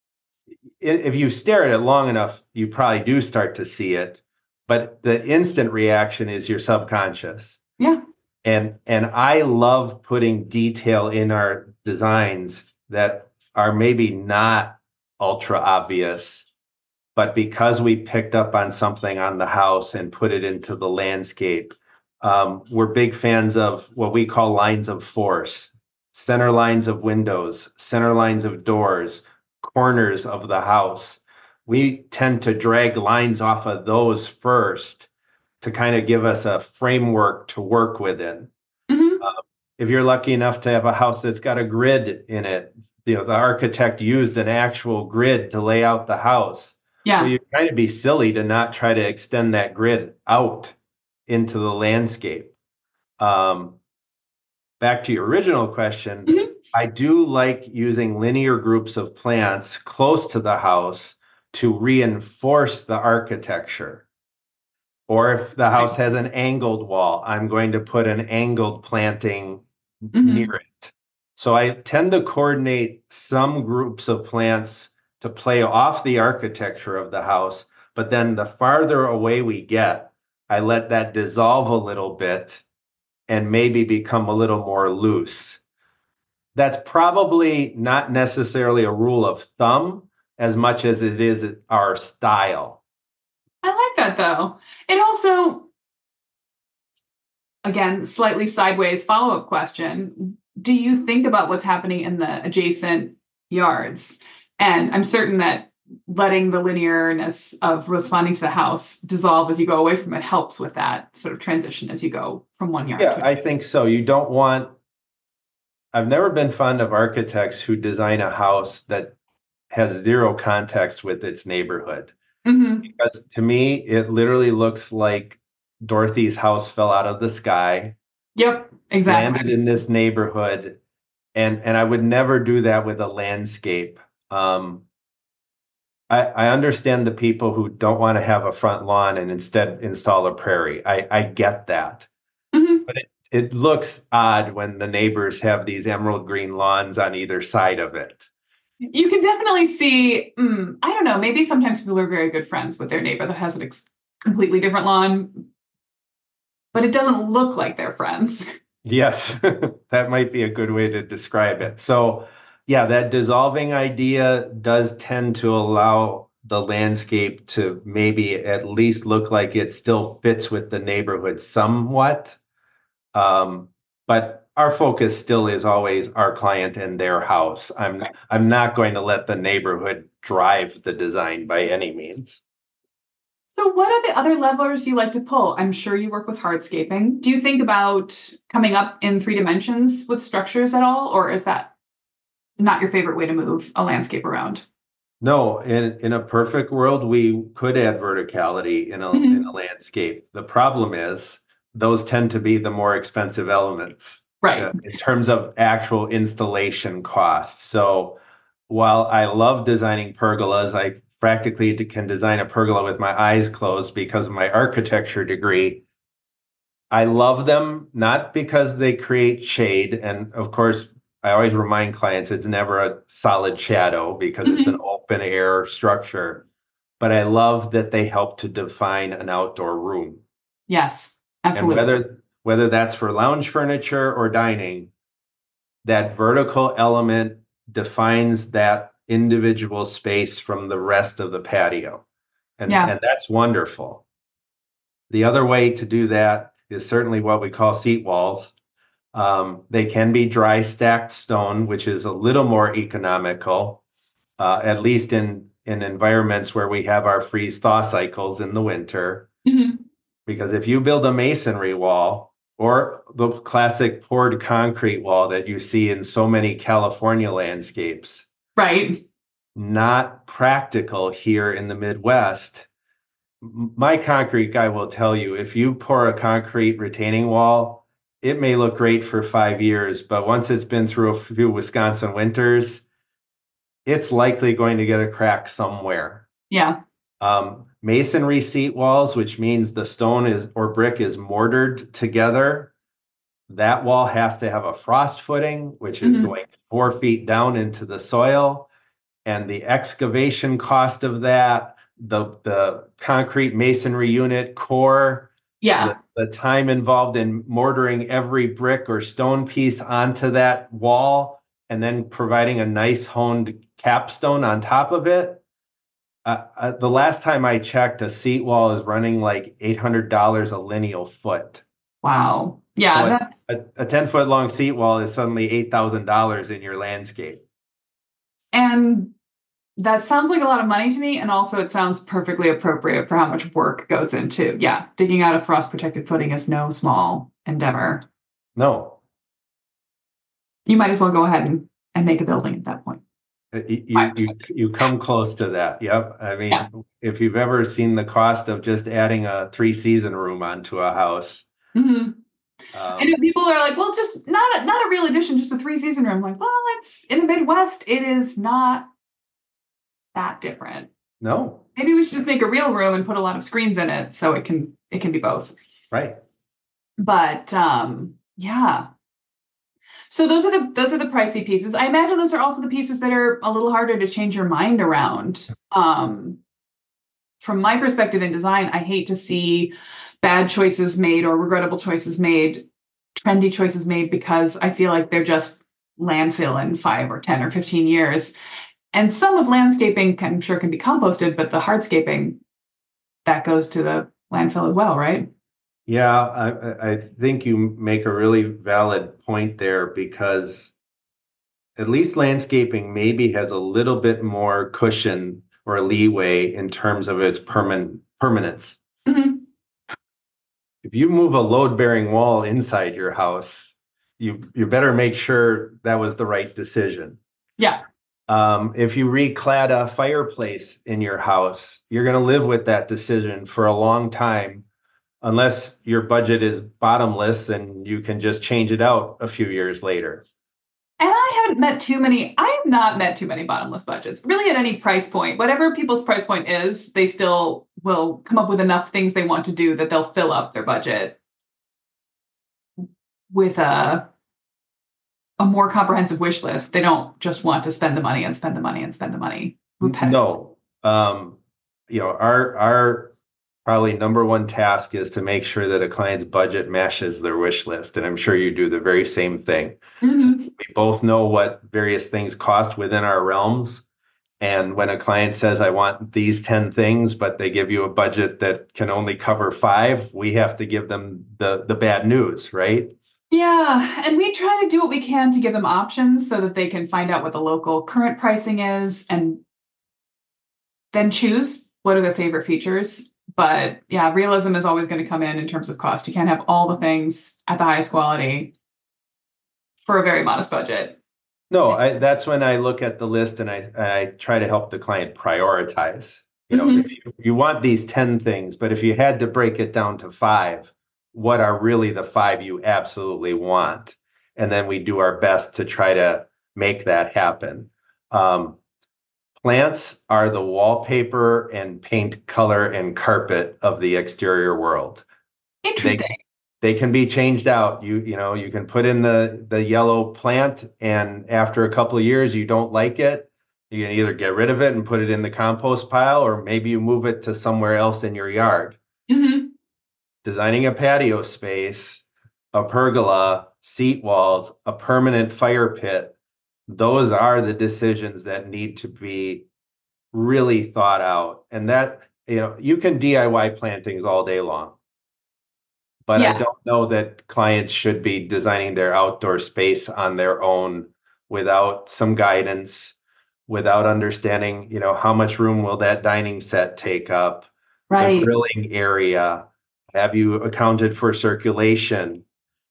If you stare at it long enough, you probably do start to see it, but the instant reaction is your subconscious. Yeah. And and I love putting detail in our designs that are maybe not ultra obvious, but because we picked up on something on the house and put it into the landscape, um, we're big fans of what we call lines of force, center lines of windows, center lines of doors, corners of the house. We tend to drag lines off of those first to kind of give us a framework to work within. Mm-hmm. Uh, if you're lucky enough to have a house that's got a grid in it, you know, the architect used an actual grid to lay out the house. Yeah. Well, you'd kind of be silly to not try to extend that grid out into the landscape. Um, back to your original question, Mm-hmm. I do like using linear groups of plants close to the house to reinforce the architecture. Or if the house has an angled wall, I'm going to put an angled planting Mm-hmm. near it. So I tend to coordinate some groups of plants to play off the architecture of the house, but then the farther away we get, I let that dissolve a little bit and maybe become a little more loose. That's probably not necessarily a rule of thumb as much as it is our style. I like that though. It also, again, slightly sideways follow-up question. Do you think about what's happening in the adjacent yards? And I'm certain that letting the linearness of responding to the house dissolve as you go away from it helps with that sort of transition as you go from one yard Yeah, to I think so. You don't want, I've never been fond of architects who design a house that has zero context with its neighborhood. Mm-hmm. Because to me, it literally looks like Dorothy's house fell out of the sky. Yep, exactly. Landed in this neighborhood, and and I would never do that with a landscape. Um, I, I understand the people who don't want to have a front lawn and instead install a prairie. I, I get that. Mm-hmm. But it, it looks odd when the neighbors have these emerald green lawns on either side of it. You can definitely see, mm, I don't know, maybe sometimes people are very good friends with their neighbor that has an ex- completely different lawn, but it doesn't look like they're friends. Yes, that might be a good way to describe it. So, yeah, that dissolving idea does tend to allow the landscape to maybe at least look like it still fits with the neighborhood somewhat. Um, but our focus still is always our client and their house. I'm I'm not going to let the neighborhood drive the design by any means. So what are the other levers you like to pull? I'm sure you work with hardscaping. Do you think about coming up in three dimensions with structures at all, or is that not your favorite way to move a landscape around? No, in in a perfect world, we could add verticality in a in a Mhm. landscape. The problem is those tend to be the more expensive elements Right. uh, in terms of actual installation costs. So while I love designing pergolas, I practically d- can design a pergola with my eyes closed because of my architecture degree. I love them not because they create shade. And of course, I always remind clients it's never a solid shadow because it's an Mhm. open air structure. But I love that they help to define an outdoor room. Yes, And absolutely. whether whether that's for lounge furniture or dining, that vertical element defines that individual space from the rest of the patio. And Yeah. and that's wonderful. The other way to do that is certainly what we call seat walls. Um, they can be dry stacked stone, which is a little more economical, uh, at least in, in environments where we have our freeze thaw cycles in the winter. Mhm. Because if you build a masonry wall or the classic poured concrete wall that you see in so many California landscapes, Right. not practical here in the Midwest. My concrete guy will tell you if you pour a concrete retaining wall, it may look great for five years, but once it's been through a few Wisconsin winters, it's likely going to get a crack somewhere. Yeah. Um, masonry seat walls, which means the stone is or brick is mortared together. That wall has to have a frost footing, which is Mhm. going four feet down into the soil. And the excavation cost of that, the the concrete masonry unit core, the, Yeah. the time involved in mortaring every brick or stone piece onto that wall, and then providing a nice honed capstone on top of it. Uh, uh, the last time I checked, a seat wall is running like eight hundred dollars a lineal foot. Wow. So Yeah, a, that's a, a ten foot long seat wall is suddenly eight thousand dollars in your landscape. and that sounds like a lot of money to me, and also it sounds perfectly appropriate for how much work goes into. Yeah, digging out a frost protected footing is no small endeavor. No, You might as well go ahead and, and make a building at that point. Uh, You Right. you you come close to that. Yep. I Yeah. mean, if you've ever seen the cost of just adding a three season room onto a house, hmm I know um, people are like, well, just not a, not a real addition, just a three season room. Like, well, it's in the Midwest. It is not that different. no, Maybe we should just make a real room and put a lot of screens in it so it can it can be both. right. But um, yeah. So those are the those are the pricey pieces. I imagine those are also the pieces that are a little harder to change your mind around. Um, from my perspective in design, I hate to see bad choices made or regrettable choices made, trendy choices made because I feel like they're just landfill in five or ten or fifteen years. And some of landscaping, I'm sure, can be composted, but the hardscaping that goes to the landfill as well, right? Yeah, I I I think you make a really valid point there because at least landscaping maybe has a little bit more cushion or leeway in terms of its permanent permanence. Mhm. If you move a load bearing wall inside your house, you you better make sure that was the right decision. Yeah. Um, if you reclad a fireplace in your house, you're going to live with that decision for a long time, unless your budget is bottomless and you can just change it out a few years later. And I haven't met too many, I have not met too many bottomless budgets, really at any price point. Whatever people's price point is, they still will come up with enough things they want to do that they'll fill up their budget with a, a more comprehensive wish list. They don't just want to spend the money and spend the money and spend the money repetitively. No, um, you know, our our probably number one task is to make sure that a client's budget matches their wish list, and I'm sure you do the very same thing. Mm-hmm. We both know what various things cost within our realms. And when a client says, I want these ten things, but they give you a budget that can only cover five, we have to give them the, the bad news, right? Yeah, and we try to do what we can to give them options so that they can find out what the local current pricing is and then choose what are their favorite features. But yeah, realism is always going to come in in terms of cost. You can't have all the things at the highest quality for a very modest budget. No, I, that's when I look at the list and I, I try to help the client prioritize. You know, Mhm. if you, you want these ten things, but if you had to break it down to five, what are really the five you absolutely want? And then we do our best to try to make that happen. Um, plants are the wallpaper and paint color and carpet of the exterior world. They Interesting. they can be changed out. You you know, you can put in the the yellow plant, and after a couple of years you don't like it, you can either get rid of it and put it in the compost pile, or maybe you move it to somewhere else in your yard. Hmm. Designing a patio space, a pergola, seat walls, a permanent fire pit, those are the decisions that need to be really thought out. And that, you know, you can D I Y plantings all day long, but I Yeah. don't know that clients should be designing their outdoor space on their own without some guidance, without understanding, you know, how much room will that dining set take up, the Right. grilling area, have you accounted for circulation,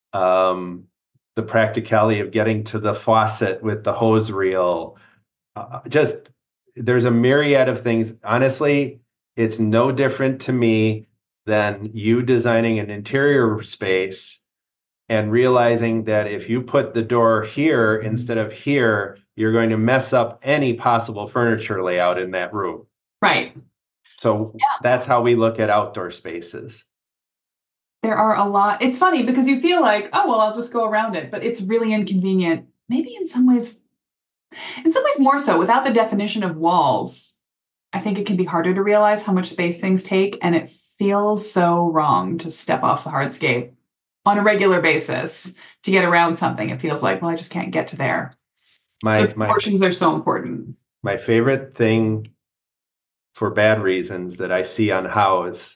um, the practicality of getting to the faucet with the hose reel, uh, just there's a myriad of things. Honestly, it's no different to me than you designing an interior space and realizing that if you put the door here instead of here, you're going to mess up any possible furniture layout in that room. Right. So that's how we look at outdoor spaces. There are a lot. It's funny because you feel like, oh, well, I'll just go around it, but it's really inconvenient. Maybe in some ways, in some ways more so without the definition of walls. I think it can be harder to realize how much space things take, and it feels so wrong to step off the hardscape on a regular basis to get around something. It feels like, well, I just can't get to there. The My my proportions are so important. my favorite thing for bad reasons that I see on House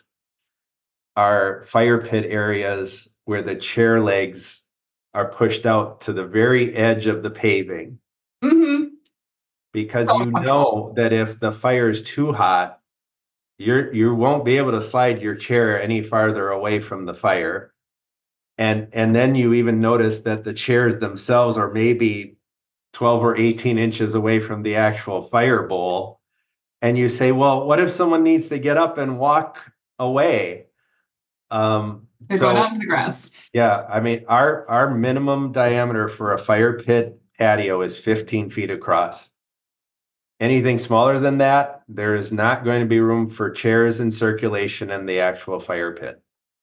are fire pit areas where the chair legs are pushed out to the very edge of the paving, Mm-hmm. because So you uncomfortable. know that if the fire is too hot, you're you won't be able to slide your chair any farther away from the fire. And and then you even notice that the chairs themselves are maybe twelve or eighteen inches away from the actual fire bowl. And you say, well, what if someone needs to get up and walk away? Um, They're going so out in the grass. yeah, I mean, our our minimum diameter for a fire pit patio is fifteen feet across. Anything smaller than that, there is not going to be room for chairs in circulation in the actual fire pit.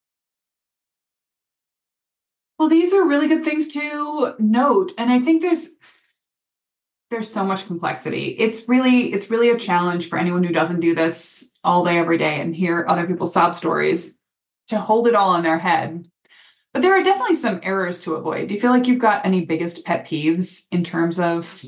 Well, these are really good things to note. And I think there's there's so much complexity. It's really, it's really a challenge for anyone who doesn't do this all day, every day, and hear other people's sob stories to hold it all in their head. But there are definitely some errors to avoid. Do you feel like you've got any biggest pet peeves in terms of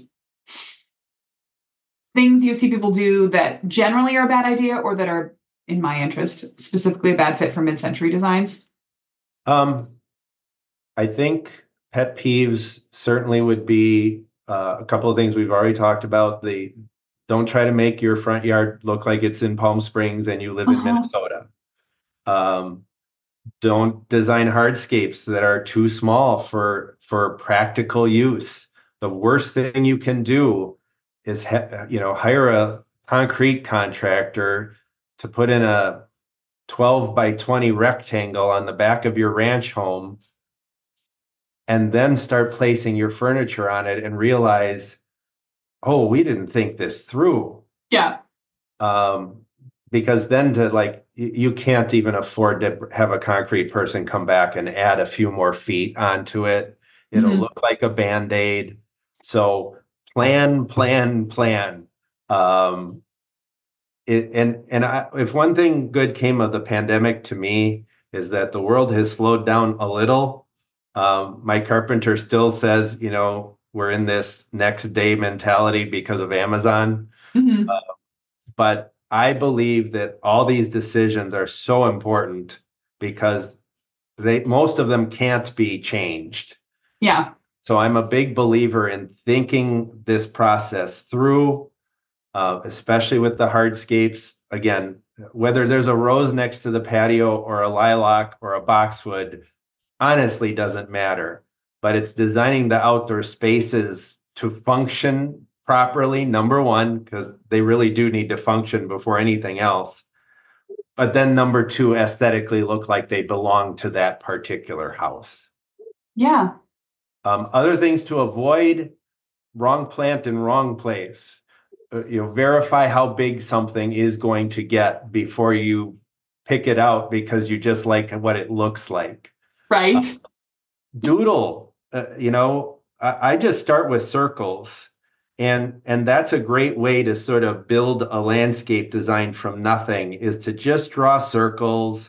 things you see people do that generally are a bad idea or that are in my interest, specifically a bad fit for mid-century designs? Um, I think pet peeves certainly would be uh, a couple of things we've already talked about. The don't try to make your front yard look like it's in Palm Springs and you live in Uh-huh. Minnesota. Um, don't design hardscapes that are too small for for practical use. The worst thing you can do is ha- you know hire a concrete contractor to put in a twelve by twenty rectangle on the back of your ranch home and then start placing your furniture on it and realize, oh, we didn't think this through. Yeah. Um, because then to like, you can't even afford to have a concrete person come back and add a few more feet onto it. It'll Mhm. look like a Band-Aid. So plan, plan, plan. Um, it, and and I, if one thing good came of the pandemic to me is that the world has slowed down a little. Um, my carpenter still says, you know, we're in this next day mentality because of Amazon. Mhm. Uh, but I believe that all these decisions are so important because they most of them can't be changed. Yeah. So I'm a big believer in thinking this process through, uh, especially with the hardscapes. Again, whether there's a rose next to the patio or a lilac or a boxwood, honestly doesn't matter. But it's designing the outdoor spaces to function properly, number one, because they really do need to function before anything else. But then number two, aesthetically look like they belong to that particular house. Yeah. Um, other things to avoid: wrong plant in wrong place. Uh, you know, verify how big something is going to get before you pick it out because you just like what it looks like. Right. Uh, doodle, uh, you know, I, I just start with circles. And, and that's a great way to sort of build a landscape design from nothing, is to just draw circles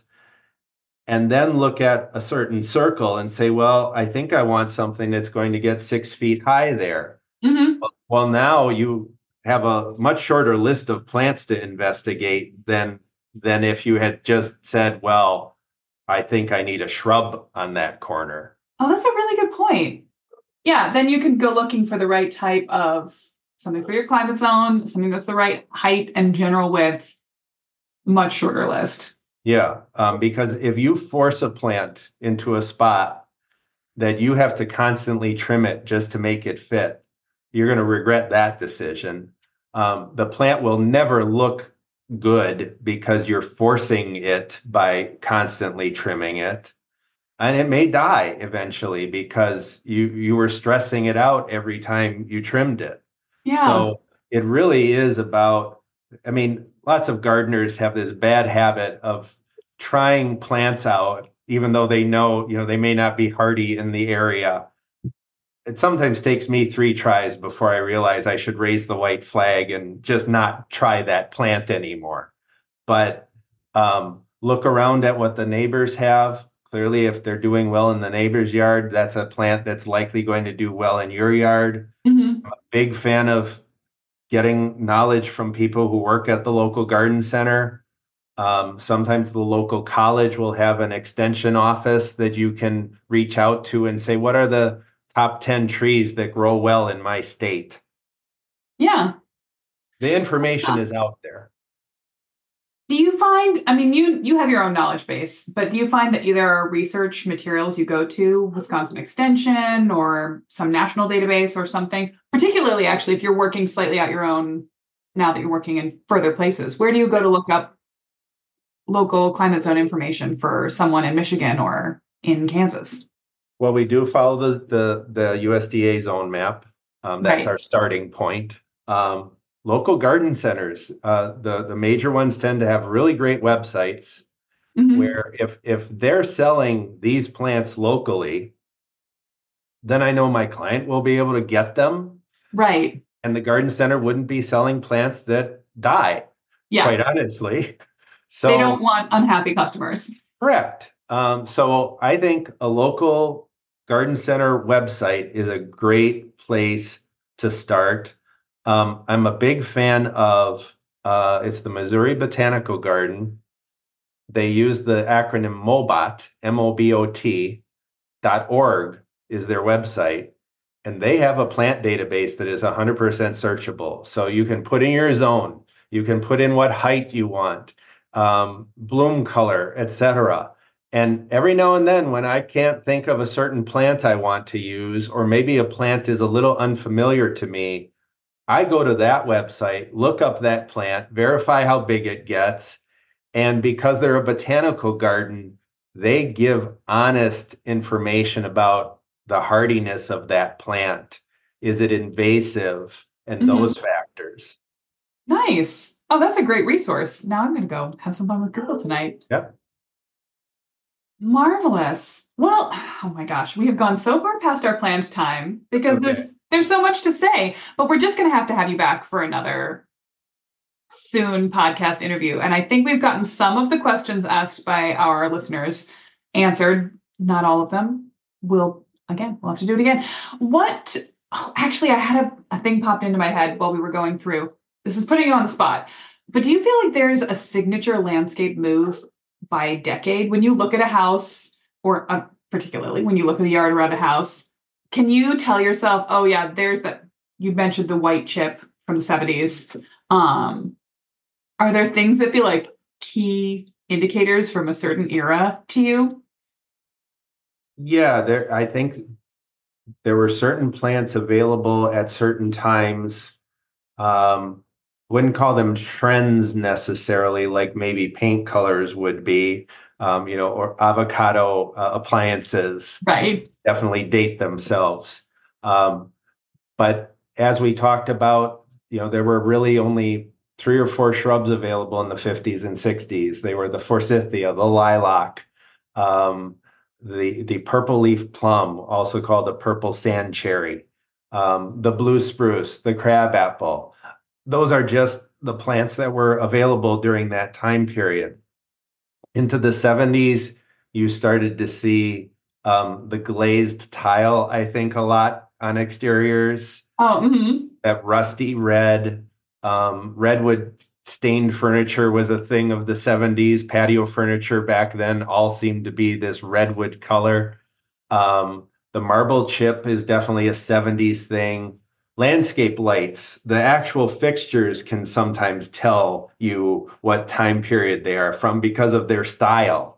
and then look at a certain circle and say, well, I think I want something that's going to get six feet high there. Mm-hmm. Well, now you have a much shorter list of plants to investigate than than if you had just said, well, I think I need a shrub on that corner. Oh, that's a really good point. Yeah, then you can go looking for the right type of something for your climate zone, something that's the right height and general width, much shorter list. Yeah, um, because if you force a plant into a spot that you have to constantly trim it just to make it fit, you're going to regret that decision. Um, the plant will never look good because you're forcing it by constantly trimming it. And it may die eventually because you you were stressing it out every time you trimmed it. Yeah. So it really is about, I mean, lots of gardeners have this bad habit of trying plants out, even though they know, you know, they may not be hardy in the area. It sometimes takes me three tries before I realize I should raise the white flag and just not try that plant anymore. But um, look around at what the neighbors have. Clearly, if they're doing well in the neighbor's yard, that's a plant that's likely going to do well in your yard. Mm-hmm. I'm a big fan of getting knowledge from people who work at the local garden center. Um, sometimes the local college will have an extension office that you can reach out to and say, what are the top ten trees that grow well in my state? Yeah. The information Yeah. is out there. Do you find, I mean, you you have your own knowledge base, but do you find that there are research materials you go to, Wisconsin Extension or some national database or something, particularly actually if you're working slightly out your own, now that you're working in further places, where do you go to look up local climate zone information for someone in Michigan or in Kansas? Well, we do follow the the, the U S D A zone map. Um, that's Right. our starting point. Um, local garden centers, uh, the, the major ones tend to have really great websites Mm-hmm. where if if they're selling these plants locally, then I know my client will be able to get them. Right. And the garden center wouldn't be selling plants that die, Yeah. quite honestly. So They don't want unhappy customers. correct. Um, so I think a local garden center website is a great place to start. Um, I'm a big fan of, uh, it's the Missouri Botanical Garden. They use the acronym MOBOT, M O B O T, dot org is their website. And they have a plant database that is one hundred percent searchable. So you can put in your zone, you can put in what height you want, um, bloom color, et cetera. And every now and then, when I can't think of a certain plant I want to use, or maybe a plant is a little unfamiliar to me, I go to that website, look up that plant, verify how big it gets. And because they're a botanical garden, they give honest information about the hardiness of that plant. Is it invasive? And Mhm. those factors. Nice. Oh, that's a great resource. Now I'm going to go have some fun with Google tonight. Yep. Marvelous. Well, oh my gosh, we have gone so far past our planned time because Okay. there's there's so much to say, but we're just going to have to have you back for another soon podcast interview. And I think we've gotten some of the questions asked by our listeners answered, not all of them. We'll again, we'll have to do it again. What oh, actually I had a, a thing popped into my head while we were going through. This is putting you on the spot. But do you feel like there's a signature landscape move by decade when you look at a house, or uh, particularly when you look at the yard around a house? Can you tell yourself, oh yeah, there's that, you mentioned the white chip from the seventies. Um, are there things that feel like key indicators from a certain era to you? Yeah, there. I think there were certain plants available at certain times. Um, wouldn't call them trends necessarily, like maybe paint colors would be, um, you know, or avocado uh, appliances Right. definitely date themselves. Um, but as we talked about, you know, there were really only three or four shrubs available in the fifties and sixties. They were the forsythia, the lilac, um, the the purple leaf plum, also called the purple sand cherry, um, the blue spruce, the crabapple. Those are just the plants that were available during that time period. Into the seventies, you started to see um, the glazed tile, I think, a lot on exteriors, Oh, mhm. that rusty red. Um, redwood stained furniture was a thing of the seventies. Patio furniture back then all seemed to be this redwood color. Um, the marble chip is definitely a seventies thing. Landscape lights, the actual fixtures can sometimes tell you what time period they are from because of their style.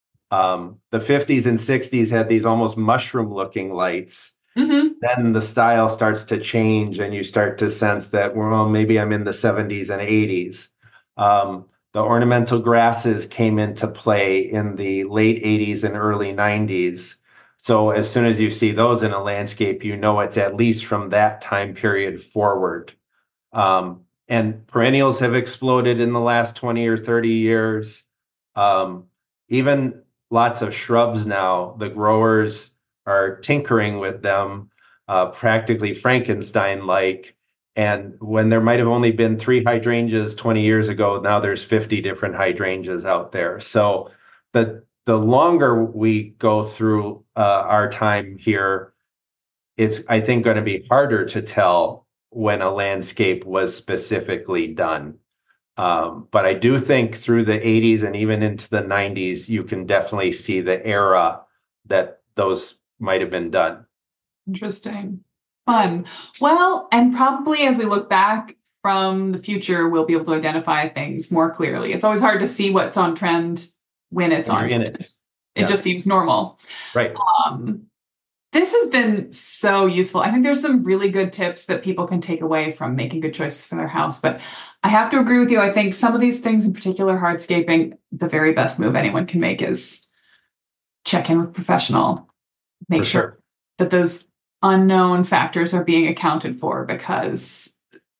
Um, the fifties and sixties had these almost mushroom looking lights. Mhm. Then the style starts to change and you start to sense that, well, maybe I'm in the seventies and eighties. Um, the ornamental grasses came into play in the late eighties and early nineties. So as soon as you see those in a landscape, you know it's at least from that time period forward. Um, and perennials have exploded in the last twenty or thirty years. Um, even lots of shrubs now, the growers are tinkering with them, uh, practically Frankenstein like. And when there might have only been three hydrangeas twenty years ago, now there's fifty different hydrangeas out there. So the the longer we go through uh, our time here, it's, I think, going to be harder to tell when a landscape was specifically done. Um, but I do think through the eighties and even into the nineties, you can definitely see the era that those might have been done. Interesting. Fun. Well, and probably as we look back from the future, we'll be able to identify things more clearly. It's always hard to see what's on trend when it's When on you're in trend. it. It Yeah. just seems normal. Right. Um, this has been so useful. I think there's some really good tips that people can take away from making good choices for their house. But I have to agree with you. I think some of these things, in particular hardscaping, the very best move anyone can make is check in with a professional. Make For sure sure. that those unknown factors are being accounted for, because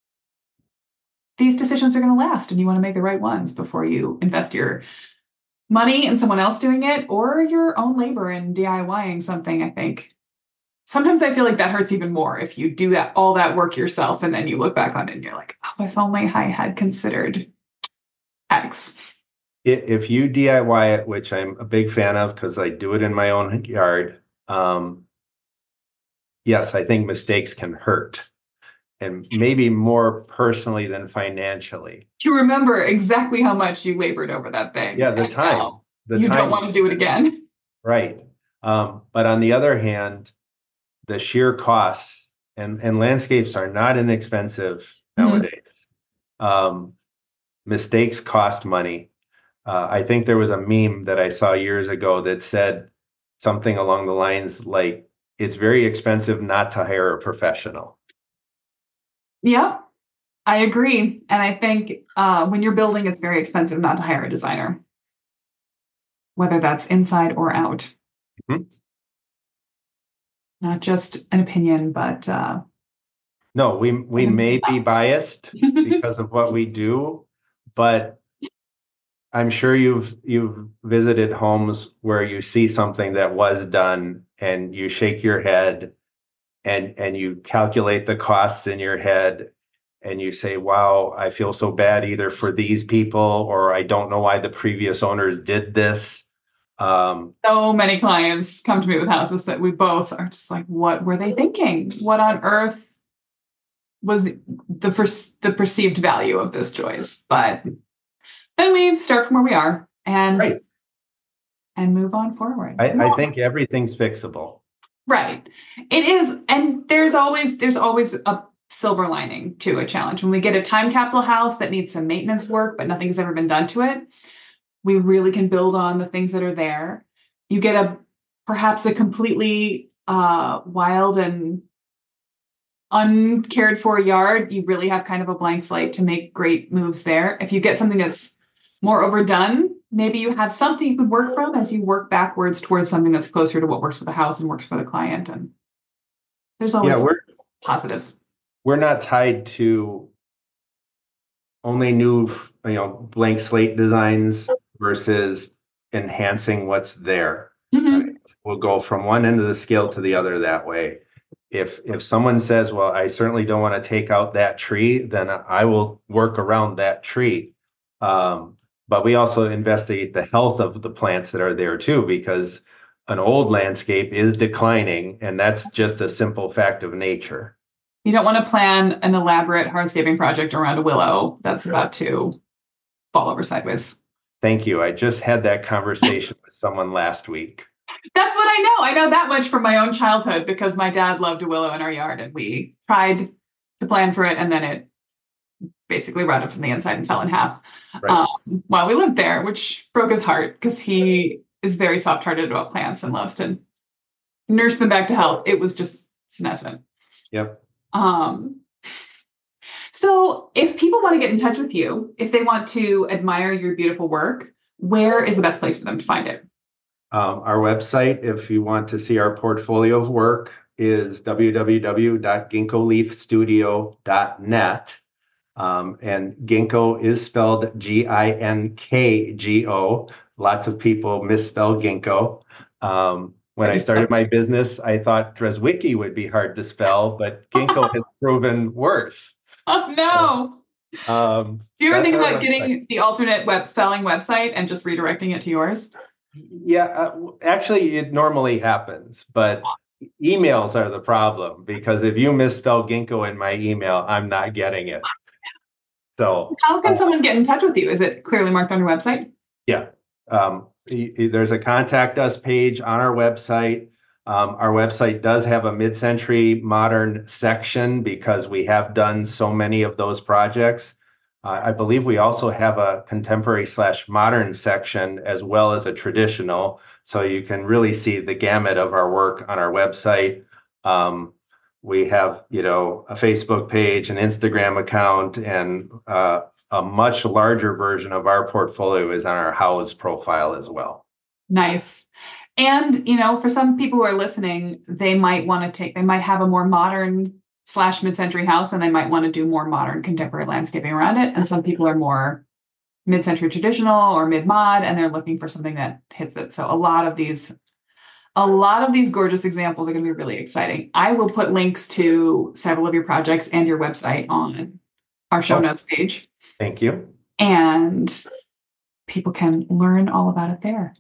these decisions are going to last and you want to make the right ones before you invest your money in someone else doing it or your own labor in DIYing something. I think sometimes I feel like that hurts even more if you do that all that work yourself and then you look back on it and you're like, oh, if only I had considered X. If you D I Y it, which I'm a big fan of because I do it in my own yard, um, yes, I think mistakes can hurt, and maybe more personally than financially. To remember exactly how much you labored over that thing. Yeah, the and time. now The you time don't want to do it again. Right. Um, but on the other hand, the sheer costs, and, and landscapes are not inexpensive Mhm. nowadays. Um, mistakes cost money. Uh, I think there was a meme that I saw years ago that said something along the lines like, it's very expensive not to hire a professional. Yeah, I agree. And I think uh, when you're building, it's very expensive not to hire a designer, whether that's inside or out. Mhm. Not just an opinion, but uh, No, we we may be biased because of what we do, but I'm sure you've you've visited homes where you see something that was done and you shake your head and and you calculate the costs in your head and you say, wow, I feel so bad either for these people or I don't know why the previous owners did this. Um, so many clients come to me with houses that we both are just like, what were they thinking? What on earth was the the, per- the perceived value of this choice? But then we start from where we are and right. and move on forward. I, No. I think everything's fixable. Right. It is. And there's always there's always a silver lining to a challenge. When we get a time capsule house that needs some maintenance work, but nothing's ever been done to it, we really can build on the things that are there. You get a perhaps a completely uh, wild and uncared for yard, you really have kind of a blank slate to make great moves there. If you get something that's more overdone, maybe you have something you could work from as you work backwards towards something that's closer to what works for the house and works for the client. And there's always yeah, we're, positives. We're not tied to only new, you know, blank slate designs versus enhancing what's there. Mm-hmm. Right? We'll go from one end of the scale to the other that way. If if someone says, well, I certainly don't want to take out that tree, then I will work around that tree. Um, but we also investigate the health of the plants that are there too, because an old landscape is declining, and that's just a simple fact of nature. You don't want to plan an elaborate hardscaping project around a willow that's about to fall over sideways. Thank you. I just had that conversation with someone last week. That's what I know. I know that much from my own childhood because my dad loved a willow in our yard and we tried to plan for it and then it basically rotted from the inside and fell in half Right. um, while we lived there, which broke his heart because he is very soft-hearted about plants and loves to nurse them back to health. It was just senescent. Yep. Um, so if people want to get in touch with you, if they want to admire your beautiful work, where is the best place for them to find it? Um, our website, if you want to see our portfolio of work, is w w w dot ginkgo leaf studio dot net. Um, and ginkgo is spelled G I N K G O. Lots of people misspell ginkgo. Um, when I started my business, I thought Dreswicki would be hard to spell, but ginkgo has proven worse. Oh, no. So, um, Do you ever think about website. getting the alternate web spelling website and just redirecting it to yours? Yeah, uh, actually, it normally happens, but emails are the problem because if you misspell ginkgo in my email, I'm not getting it. So, how can uh, someone get in touch with you? Is it clearly marked on your website? Yeah, um, y- y- there's a contact us page on our website. Um, our website does have a mid-century modern section because we have done so many of those projects. Uh, I believe we also have a contemporary slash modern section as well as a traditional. So you can really see the gamut of our work on our website. Um, we have, you know, a Facebook page, an Instagram account, and uh, a much larger version of our portfolio is on our Houzz profile as well. Nice. And, you know, for some people who are listening, they might want to take, they might have a more modern slash mid-century house and they might want to do more modern contemporary landscaping around it. And some people are more mid-century traditional or mid-mod and they're looking for something that hits it. So a lot of these, a lot of these gorgeous examples are going to be really exciting. I will put links to several of your projects and your website on our show Oh. notes page. Thank you. And people can learn all about it there.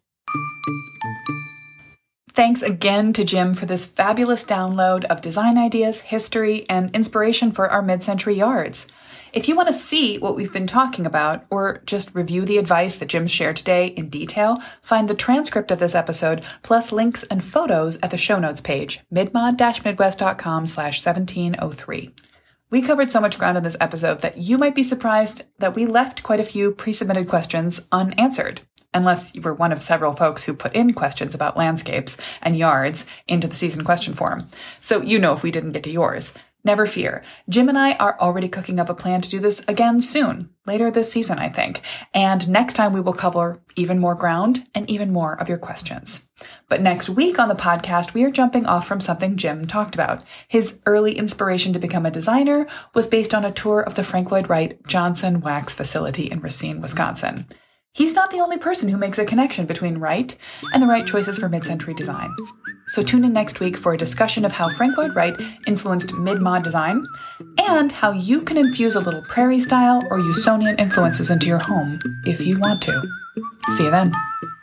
Thanks again to Jim for this fabulous download of design ideas, history, and inspiration for our mid-century yards. If you want to see what we've been talking about, or just review the advice that Jim shared today in detail, find the transcript of this episode, plus links and photos at the show notes page, midmod-midwest.com slash 1703. We covered so much ground in this episode that you might be surprised that we left quite a few pre-submitted questions unanswered. Unless you were one of several folks who put in questions about landscapes and yards into the season question form. So you know if we didn't get to yours. Never fear. Jim and I are already cooking up a plan to do this again soon, later this season, I think. And next time we will cover even more ground and even more of your questions. But next week on the podcast, we are jumping off from something Jim talked about. His early inspiration to become a designer was based on a tour of the Frank Lloyd Wright Johnson Wax facility in Racine, Wisconsin. He's not the only person who makes a connection between Wright and the right choices for mid-century design. So tune in next week for a discussion of how Frank Lloyd Wright influenced mid-mod design and how you can infuse a little prairie style or Usonian influences into your home if you want to. See you then.